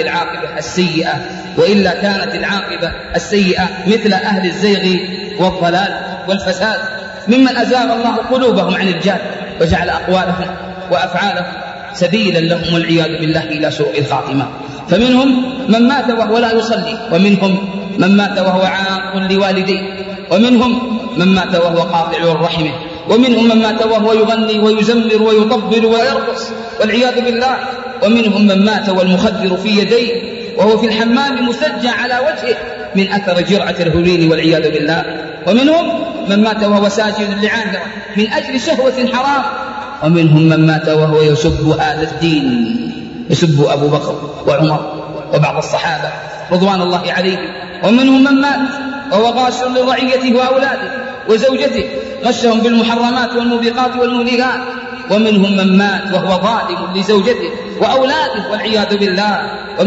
العاقبة السيئة مثل أهل الزيغ والضلال والفساد، ممن أزاغ الله قلوبهم عن الجاد وجعل أقوالهم وأفعالهم سبيلا لهم والعياذ بالله إلى سوء الخاتمة. فمنهم من مات وهو لا يصلي، ومنهم من مات وهو عاق لوالديه، ومنهم من مات وهو قاطع رحمه، ومنهم من مات وهو يغني ويزمر ويطبل ويرقص والعياذ بالله، ومنهم من مات والمخدر في يديه وهو في الحمام مسجع على وجهه من أثر جرعة الهرين والعياذ بالله، ومنهم من مات وهو ساجد لعاهرة من أجل شهوة حرام، ومنهم من مات وهو يسب هذا الدين، يسب أبو بكر وعمر وبعض الصحابة رضوان الله عليهم، ومنهم من مات وهو غاش لرعيته وأولاده وزوجته غشهم بالمحرمات والموبقات والمهلكات، ومنهم من مات وهو ظالم لزوجته وأولاده والعياذ بالله،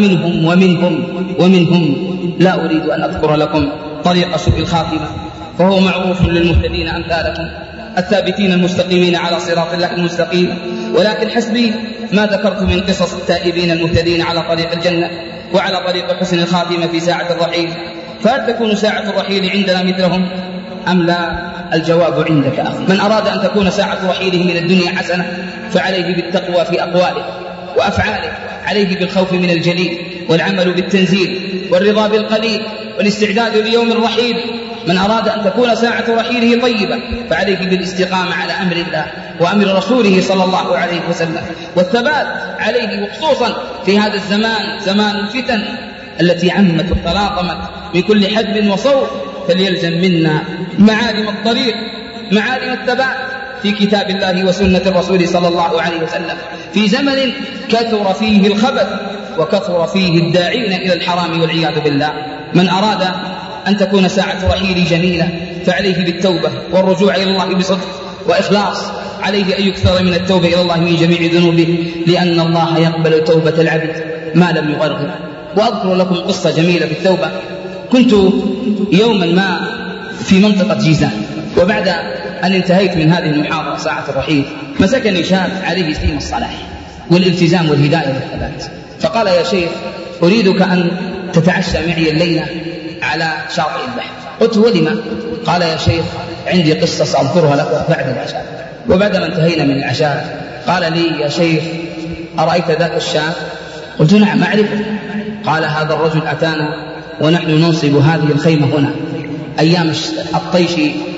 ومنهم لا أريد أن أذكر لكم طريق سوء الخاتمة، فهو معروف للمهتدين أمثالكم الثابتين المستقيمين على صراط الله المستقيم، ولكن حسبي ما ذكرت من قصص التائبين المهتدين على طريق الجنة وعلى طريق حسن الخاتمة في ساعة الرحيل. فهل تكون ساعة الرحيل عندنا مثلهم أم لا؟ الجواب عندك أخي. من أراد أن تكون ساعة رحيله من الدنيا حسنة فعليه بالتقوى في أقواله وأفعاله، عليه بالخوف من الجليل والعمل بالتنزيل والرضا بالقليل والاستعداد ليوم الرحيل. من أراد أن تكون ساعة رحيله طيبة فعليه بالاستقامة على أمر الله وأمر رسوله صلى الله عليه وسلم، والثبات عليه، وخصوصا في هذا الزمان، زمان الفتن التي عمت وتلاطمت من كل حدب وصوب، فليلزم منا معالم الطريق، معالم الثبات في كتاب الله وسنة الرسول صلى الله عليه وسلم، في زمن كثر فيه الخبث وكثر فيه الداعين إلى الحرام والعياذ بالله. من أراد أن تكون ساعة رحيل جميلة فعليه بالتوبة والرجوع إلى الله بصدق وإخلاص، عليه أن يكثر من التوبة إلى الله من جميع ذنوبه، لأن الله يقبل توبة العبد ما لم يغرغر. وأذكر لكم قصة جميلة بالتوبة. كنت يوما ما في منطقة جيزان، وبعد أن انتهيت من هذه المحاضرة ساعة الرحيل مسكني شاب عليه سليم الصلاح والالتزام والهداية والثبات، فقال: يا شيخ، أريدك أن تتعشى معي الليلة على شاطئ البحر. قلت: ولما؟ قال: يا شيخ، عندي قصة سأذكرها لك بعد العشاء. وبعدما انتهينا من العشاء قال لي: يا شيخ، أرأيت ذاك الشاب؟ قلت: نعم أعرفه. قال: هذا الرجل أتانا ونحن ننصب هذه الخيمة هنا أيام الطيش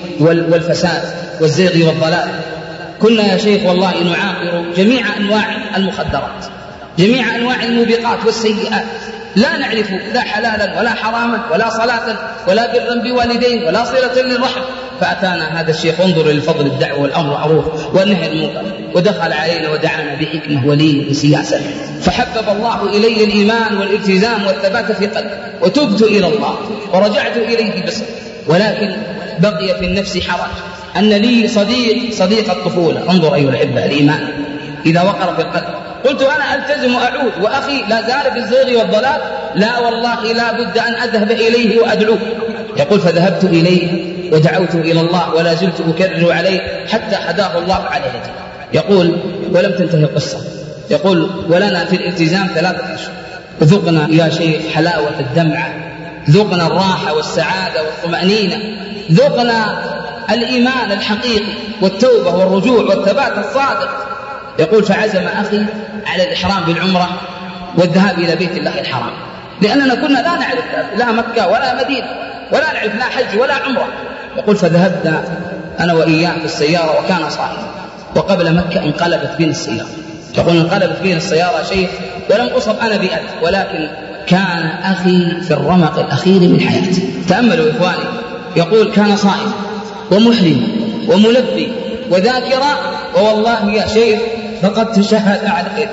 والفساد والزيغ والضلال. كنا يا شيخ والله نعاقر جميع أنواع المخدرات، جميع أنواع الموبقات والسيئات، لا نعرف لا حلالا ولا حراما ولا صلاة ولا برا بوالدين ولا صلة للرحم. فأتانا هذا الشيخ، انظر للفضل، الدعوة والأمر معروف والنهي عن المنكر، ودخل علينا ودعانا بحكمة ولين وسياسة، فحبب الله إلي الإيمان والالتزام والثبات في قلبي، وتبت إلى الله ورجعت إليه بصدق. ولكن بقي في النفس حرج أن لي صديق الطفولة. انظر أيها الأحبة الإيمان إذا وقر في القلب. قلت: أنا ألتزم وأعود، وأخي لا زال في الزيغ والضلال، لا والله لا بد أن أذهب إليه وأدعوه. يقول: فذهبت إليه ودعوت إلى الله ولا زلت أكرر عليه حتى هداه الله على يدي. يقول: ولم تنتهي القصة، يقول ولنا في الالتزام 3 أشهر، ذقنا يا شيخ حلاوة الدمعة، ذقنا الراحة والسعادة والطمأنينة، ذقنا الإيمان الحقيقي والتوبة والرجوع والثبات الصادق. يقول فعزم أخي على الإحرام بالعمرة والذهاب إلى بيت الله الحرام، لأننا كنا لا نعرف لا مكة ولا مدينة ولا نعرف لا حج ولا عمرة. يقول فذهبنا أنا وإياه في السيارة وكان صائما، وقبل مكة انقلبت بنا السيارة. يقول انقلبت بنا السيارة شيء ولم أصب أنا بأذى، ولكن كان أخي في الرمق الأخير من حياته. تأملوا إخواني، يقول كان صائما ومحرما وملبي وذاكرا، ووالله يا شيخ فقد تشهد على خير.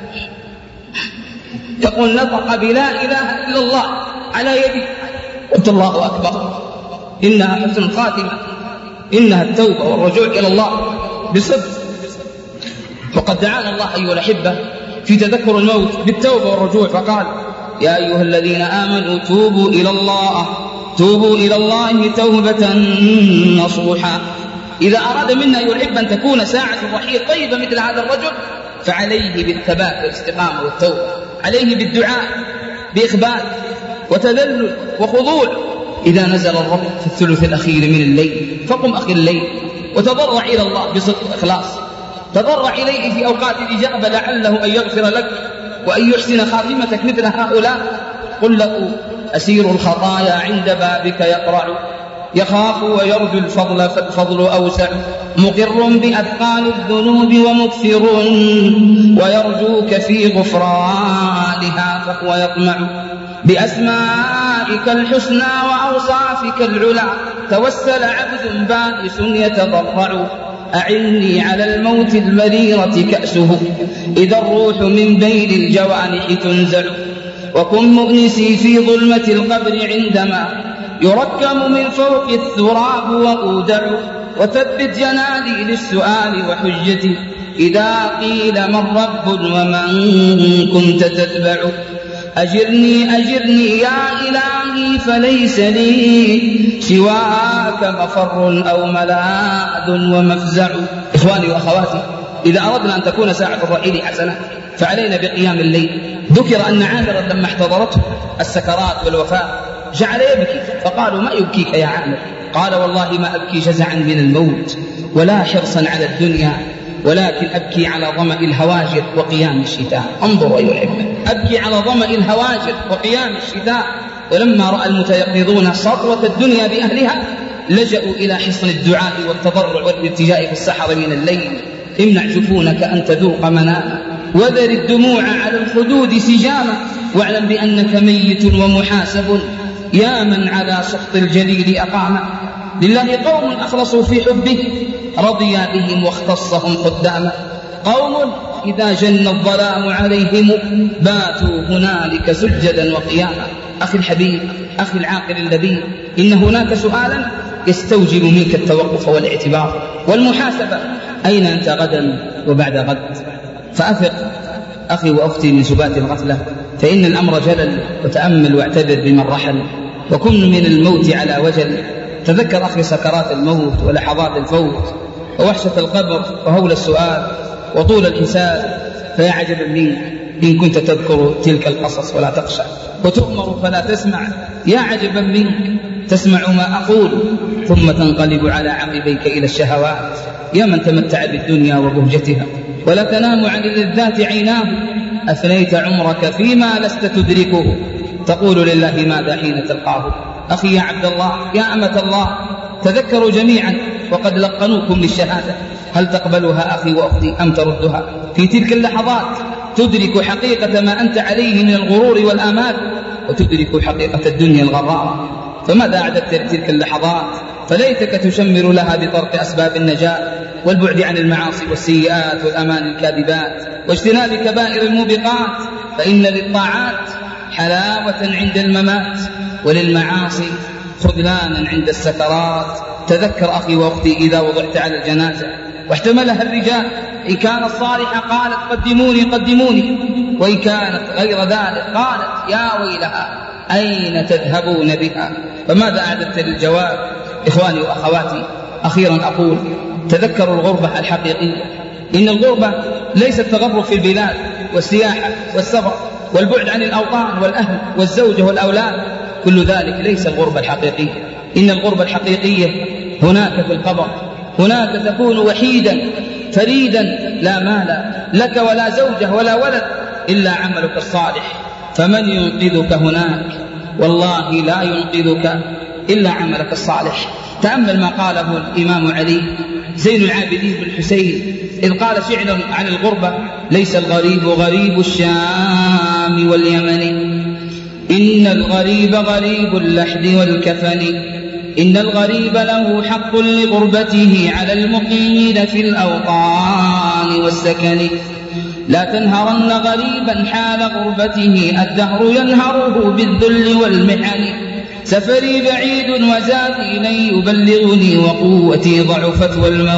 يقول نطق بلا إله إلا الله على يدي، قلت الله أكبر، إنها حسن الخاتمة، إنها التوبة والرجوع إلى الله بصدق. وقد دعانا الله أيها الأحبة في تذكر الموت بالتوبة والرجوع، فقال يا أيها الذين آمنوا توبوا إلى الله توبة نصوحا. إذا أراد منا يحب أن تكون ساعة الرحيل طيبة مثل هذا الرجل، فعليه بالثبات والاستقامة والتوبة، عليه بالدعاء بإخبات وتذلل وخضوع. إذا نزل الرب في الثلث الأخير من الليل فقم أخي الليل وتضرع إلى الله بصدق وإخلاص، تضرع إليه في أوقات الإجابة لعله أن يغفر لك وأن يحسن خاتمتك مثل هؤلاء. قل له أسير الخطايا عند بابك يقرع، يخاف ويرجو الفضل فالفضل أوسع، مقر بأثقال الذنوب ومكثر ويرجوك في غفرانها فهو يطمع، بأسمائك الحسنى وأوصافك العلى توسل عبد بائس يتضرع، أعني على الموت المريرة كأسه إذا الروح من بين الجوانح تنزع، وكن مؤنسي في ظلمة القبر عندما يركم من فوق التراب وأودع، وثبت جنادي للسؤال وحجتي إذا قيل من رب ومن كنت تتبع، أجرني يا إلهي فليس لي سواك مفر أو ملاذ ومفزع. إخواني وأخواتي، إذا أردنا أن تكون ساعة الرحيل حسنة فعلينا بقيام الليل. ذكر أن عامرا لما احتضرته السكرات والوفاة جعل يبكي، فقالوا ما يبكيك يا عامر؟ قال والله ما أبكي جزعا من الموت ولا حرصا على الدنيا، ولكن أبكي على ظمأ الهواجر وقيام الشتاء. انظروا أيها الأحبة، أبكي على ظمأ الهواجر وقيام الشتاء. ولما رأى المتيقظون سطوة الدنيا بأهلها لجأوا إلى حصن الدعاء والتضرع والالتجاء في السحر من الليل. امنع جفونك أن تذوق مناما، وذر الدموع على الخدود سجاما، واعلم بأنك ميت ومحاسب يا من على سخط الجليل أقاما. لله قوم أخلصوا في حبه رضي بهم واختصهم خداما، قوم إذا جن الظلام عليهم باتوا هنالك سجدا وقياما. أخي الحبيب، أخي العاقل اللبيب، إن هناك سؤالا يستوجب منك التوقف والاعتبار والمحاسبة، أين أنت غدا وبعد غد؟ فأفق أخي وأختي من سبات الغفلة، فإن الأمر جلل، وتأمل واعتبر بمن رحل، وكن من الموت على وجل. تذكر أخي سكرات الموت ولحظات الفوت ووحشة القبر وهول السؤال وطول الحساب، فيا عجبا منك إن كنت تذكر تلك القصص ولا تخشى، وتؤمر فلا تسمع. يا عجبا منك تسمع ما أقول ثم تنقلب على عقبيك إلى الشهوات. يا من تمتع بالدنيا وبهجتها ولا تنام عن اللذات عيناه، أفنيت عمرك فيما لست تدركه، تقول لله ماذا حين تلقاه. أخي يا عبد الله، يا أمة الله، تذكروا جميعا وقد لقنوكم للشهادة، هل تقبلها أخي وأختي أم تردها؟ في تلك اللحظات تدرك حقيقة ما أنت عليه من الغرور والآمال، وتدرك حقيقة الدنيا الغرارة. فماذا أعددت لتلك اللحظات؟ فليتك تشمر لها بطرق أسباب النجاة والبعد عن المعاصي والسيئات والأمان الكاذبات واجتناب كبائر الموبقات، فإن للطاعات حلاوة عند الممات وللمعاصي خذلانا عند السكرات. تذكر أخي وأختي إذا وضعت على الجنازة واحتملها الرجال، إن كانت صالحة قالت قدموني قدموني، وإن كانت غير ذلك قالت يا ويلها أين تذهبون بها؟ فماذا أعددت للجواب؟ إخواني وأخواتي، أخيرا أقول تذكروا الغربة الحقيقية إن الغربة ليست تغرب في البلاد والسياحة والسفر والبعد عن الأوطان والأهل والزوجة والأولاد، كل ذلك ليس الغربة الحقيقية. إن الغربة الحقيقية هناك في القبر، هناك تكون وحيدا فريدا لا مال لك ولا زوجة ولا ولد إلا عملك الصالح، فمن ينقذك هناك؟ والله لا ينقذك إلا عملك الصالح. تأمل ما قاله الإمام علي زين العابدين بن الحسين إذ قال شعرا عن الغربة: ليس الغريب غريب الشام واليمن، إن الغريب غريب اللحد والكفن، إن الغريب له حق لغربته على المقيمين في الأوطان والسكن، لا تنهرن غريبا حال غربته الدهر ينهره بالذل والمحن، سفري بعيد وزادي لن يبلغني وقوتي ضعفت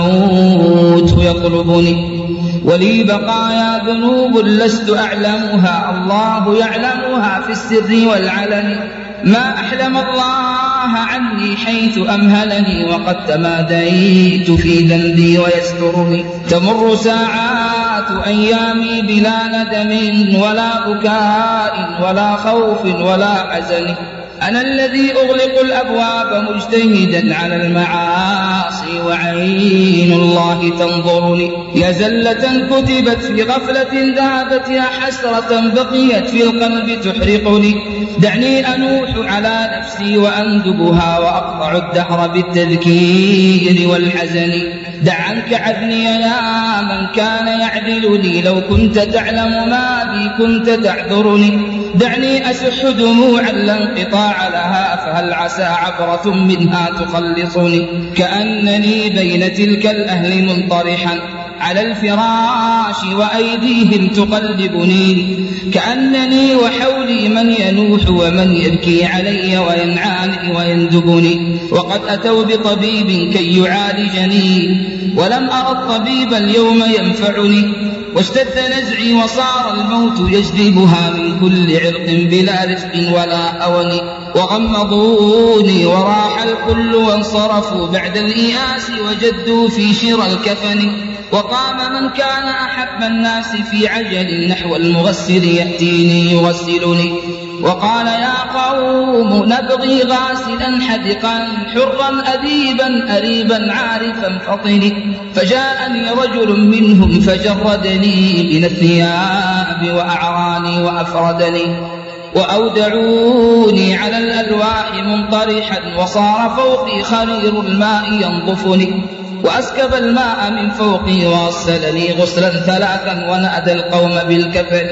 والموت يطلبني، ولي بقايا ذنوب لست أعلمها الله يعلمها في السر والعلن، ما أحلم الله عني حيث أمهلني وقد تماديت في ذنبي ويسترني، تمر ساعات أيامي بلا ندم ولا بكاء ولا خوف ولا حزن، أنا الذي أغلق الأبواب مجتهدا على المعاصي وعين الله تنظرني، يا زلة كتبت في غفلة ذهبت، يا حسرة بقيت في القلب تحرقني، دعني أنوح على نفسي وأندبها وأقطع الدهر بالتذكير والحزن، دع عنك عذني يا من كان يعدلني، لو كنت تعلم ما بي كنت تعذرني، دعني أسح دموعا لا انقطاع لها، فهل عسى عبرة منها تخلصني، كأنني بين تلك الأهل منطرحا على الفراش وأيديهم تقلبني، كأنني وحولي من ينوح ومن يبكي علي وينعاني ويندبني، وقد أتوا بطبيب كي يعالجني ولم أرى الطبيب اليوم ينفعني، واشتد نزعي وصار الموت يجذبها من كل عرق بلا رفق ولا أون، وغمضوني وراح الكل وانصرفوا بعد الإياس وجدوا في شرى الكفن، وقام من كان أحب الناس في عجل نحو المغسل يأتيني يغسلني، وقال يا قوم نبغي غاسلا حدقا حرا أديبا أريبا عارفا فطني، فجاءني رجل منهم فجردني من الثياب وأعراني وأفردني، وأودعوني على الألواح منطرحا، وصار فوقي خرير الماء ينظفني، وأسكب الماء من فوقي وغسلني غسلا ثلاثا، ونادى القوم بالكفن،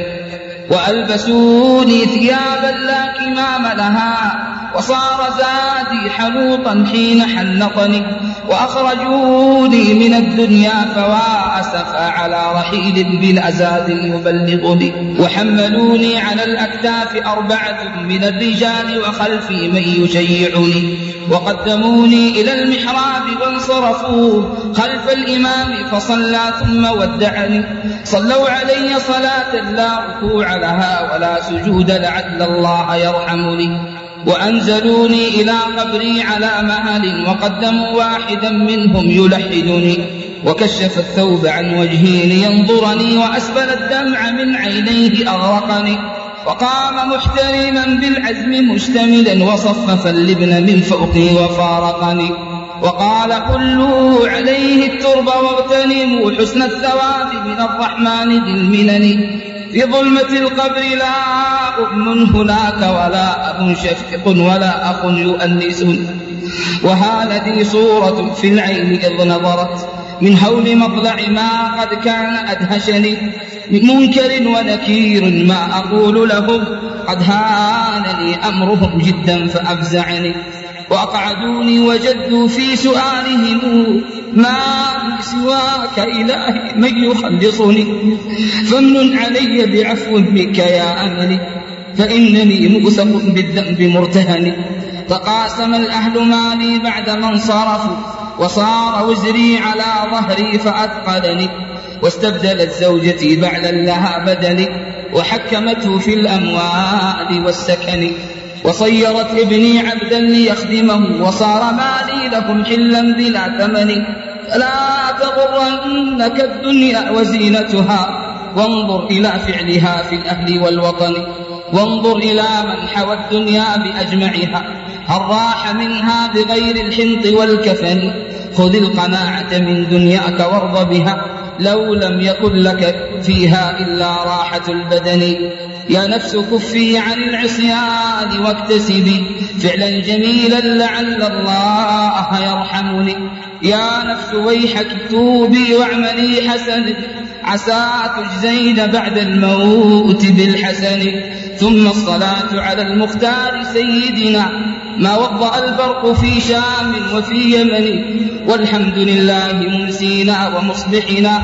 وألبسوني ثيابا لا كمام لها، وصار زادي حنوطا حين حنطني، وأخرجوني من الدنيا فوا أسفا على رحيل بلا زاد يبلغني، وحملوني على الأكتاف 4 من الرجال وخلفي من يشيعني، وقدموني إلى المحراب وانصرفوا خلف الإمام فصلى ثم ودعني، صلوا علي صلاة لا ركوع لها ولا سجود لعل الله يرحمني، وأنزلوني إلى قبري على مهل، وقدموا واحدا منهم يلحدني، وكشف الثوب عن وجهي لينظرني، وأسبل الدمع من عينيه أغرقني، وقام محترما بالعزم مشتملا، وصفف اللبن من فوقي وفارقني، وقال حلوا عليه الترب واغتنموا حسن الثواب من الرحمن ذي المنن، في ظلمة القبر لا أم هناك ولا أب شفيق ولا أخ يؤنسني، وهالتي صورة في العين إذ نظرت من هول مطلع ما قد كان أدهشني، من منكر ونكير ما أقول لهم قد هانني أمرهم جدا فأفزعني، وأقعدوني وجدوا في سؤالهم ما سواك إلهي من يخلصني، فامنن علي بعفو منك يا أملي، فإنني مؤسف بالذنب مرتهن، تقاسم الأهل مالي بعد ما انصرفوا، وصار وزري على ظهري فأثقلني، واستبدلت زوجتي بعلا لها بدني، وحكمته في الأموال والسكن، وصيرت ابني عبدا ليخدمه، وصار مالي لهم حلا بلا ثمن، لا تغرنك الدنيا وزينتها، وانظر إلى فعلها في الأهل والوطن، وانظر إلى من حوى الدنيا بأجمعها، هل راح منها بغير الحنط والكفن، خذ القناعة من دنياك وارض بها، لو لم يكن لك فيها إلا راحة البدن. يا نفس كفي عن العصيان واكتسبي فعلا جميلا لعل الله يرحمني. يا نفس ويحك توبي واعملي حسن، عسى تجزين بعد الموت بالحسن. ثم الصلاة على المختار سيدنا، ما وضأ البرق في شام وفي يمن، والحمد لله ممسينا ومصبحنا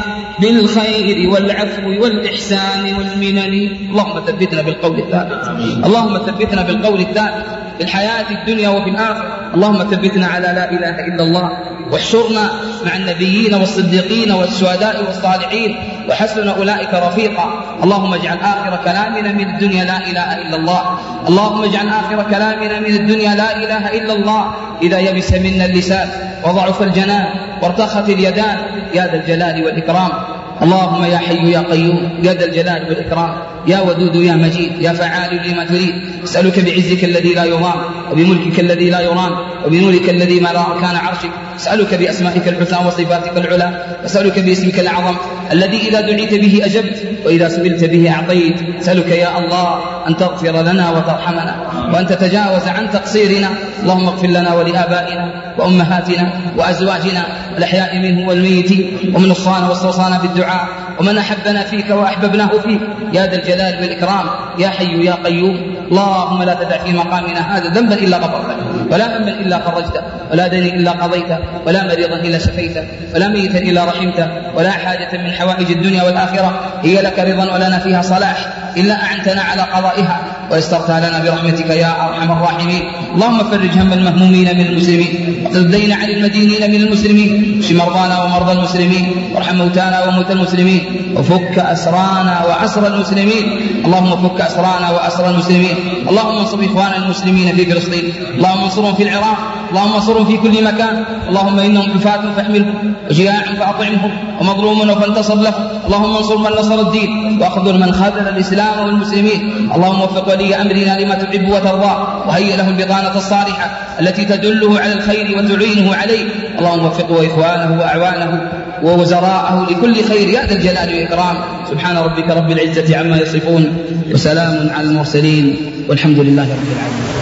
بالخير والعفو والإحسان والمنن. اللهم ثبتنا بالقول الثابت، اللهم ثبتنا بالقول الثابت في الحياة الدنيا وفي الآخرة. اللهم ثبتنا على لا إله إلا الله، واحشرنا مع النبيين والصديقين والشهداء والصالحين، وحسن أولئك رفيقا. اللهم اجعل آخر كلامنا من الدنيا لا إله إلا الله، اللهم اجعل آخر كلامنا من الدنيا لا إله إلا الله. إذا يبس منا اللسان وضعف الجنان وارتخت اليدان يا ذا الجلال والإكرام. اللهم يا حي يا قيوم يا ذا الجلال والإكرام، يا ودود يا مجيد يا فعال لما تريد، أسألك بعزك الذي لا يرام، وبملكك الذي لا يرام، وبنورك الذي ما لا أركان عرشك، أسألك بأسمائك الحسنى وصفاتك العلى، أسألك باسمك الأعظم الذي إذا دعيت به أجبت وإذا سئلت به أعطيت. أسألك يا الله أن تغفر لنا وترحمنا، وأن تتجاوز عن تقصيرنا. اللهم اغفر لنا ولآبائنا وأمهاتنا وأزواجنا الأحياء منه والميت، ومن الصان واستوصانا بالدعاء، ومن أحبنا فيك وأحببناه فيك يا ذا الجلال والإكرام، يا حي يا قيوم. اللهم لا تدع في مقامنا هذا ذنبا إلا غفرته، ولا هما إلا فرجته، ولا دين إلا قضيته، ولا مريضا إلا شفيته، ولا ميتا إلا رحمته، ولا حاجة من حوائج الدنيا والآخرة هي لك رضا ولنا فيها صلاح إلا أعنتنا على قضائها ويسرتها لنا برحمتك يا أرحم الراحمين. اللهم فرج هم المهمومين من المسلمين، واقض الدين عن المدينين من المسلمين، اشف مرضانا ومرضى المسلمين، وارحم موتانا وموتى المسلمين، وفك أسرانا وأسر المسلمين. اللهم فك أسرانا وأسر المسلمين. اللهم انصر إخواننا المسلمين في فلسطين، اللهم انصرهم في العراق، اللهم انصرهم في كل مكان. اللهم إنهم حفاة فاحملهم، وجياع فأطعمهم، ومظلوم فانتصر له. اللهم انصر من نصر الدين، واخذل من خذل الإسلام والمسلمين. اللهم وفق ولي أمرنا لما تحب وترضى، وهيئ له البطانة الصالحة التي تدله على الخير وتعينه عليه. اللهم وفقه وإخوانه وأعوانه ووزراءه لكل خير يا ذا الجلال والإكرام. سبحان ربك رب العزة عما يصفون، وسلام على المرسلين، والحمد لله رب العالمين.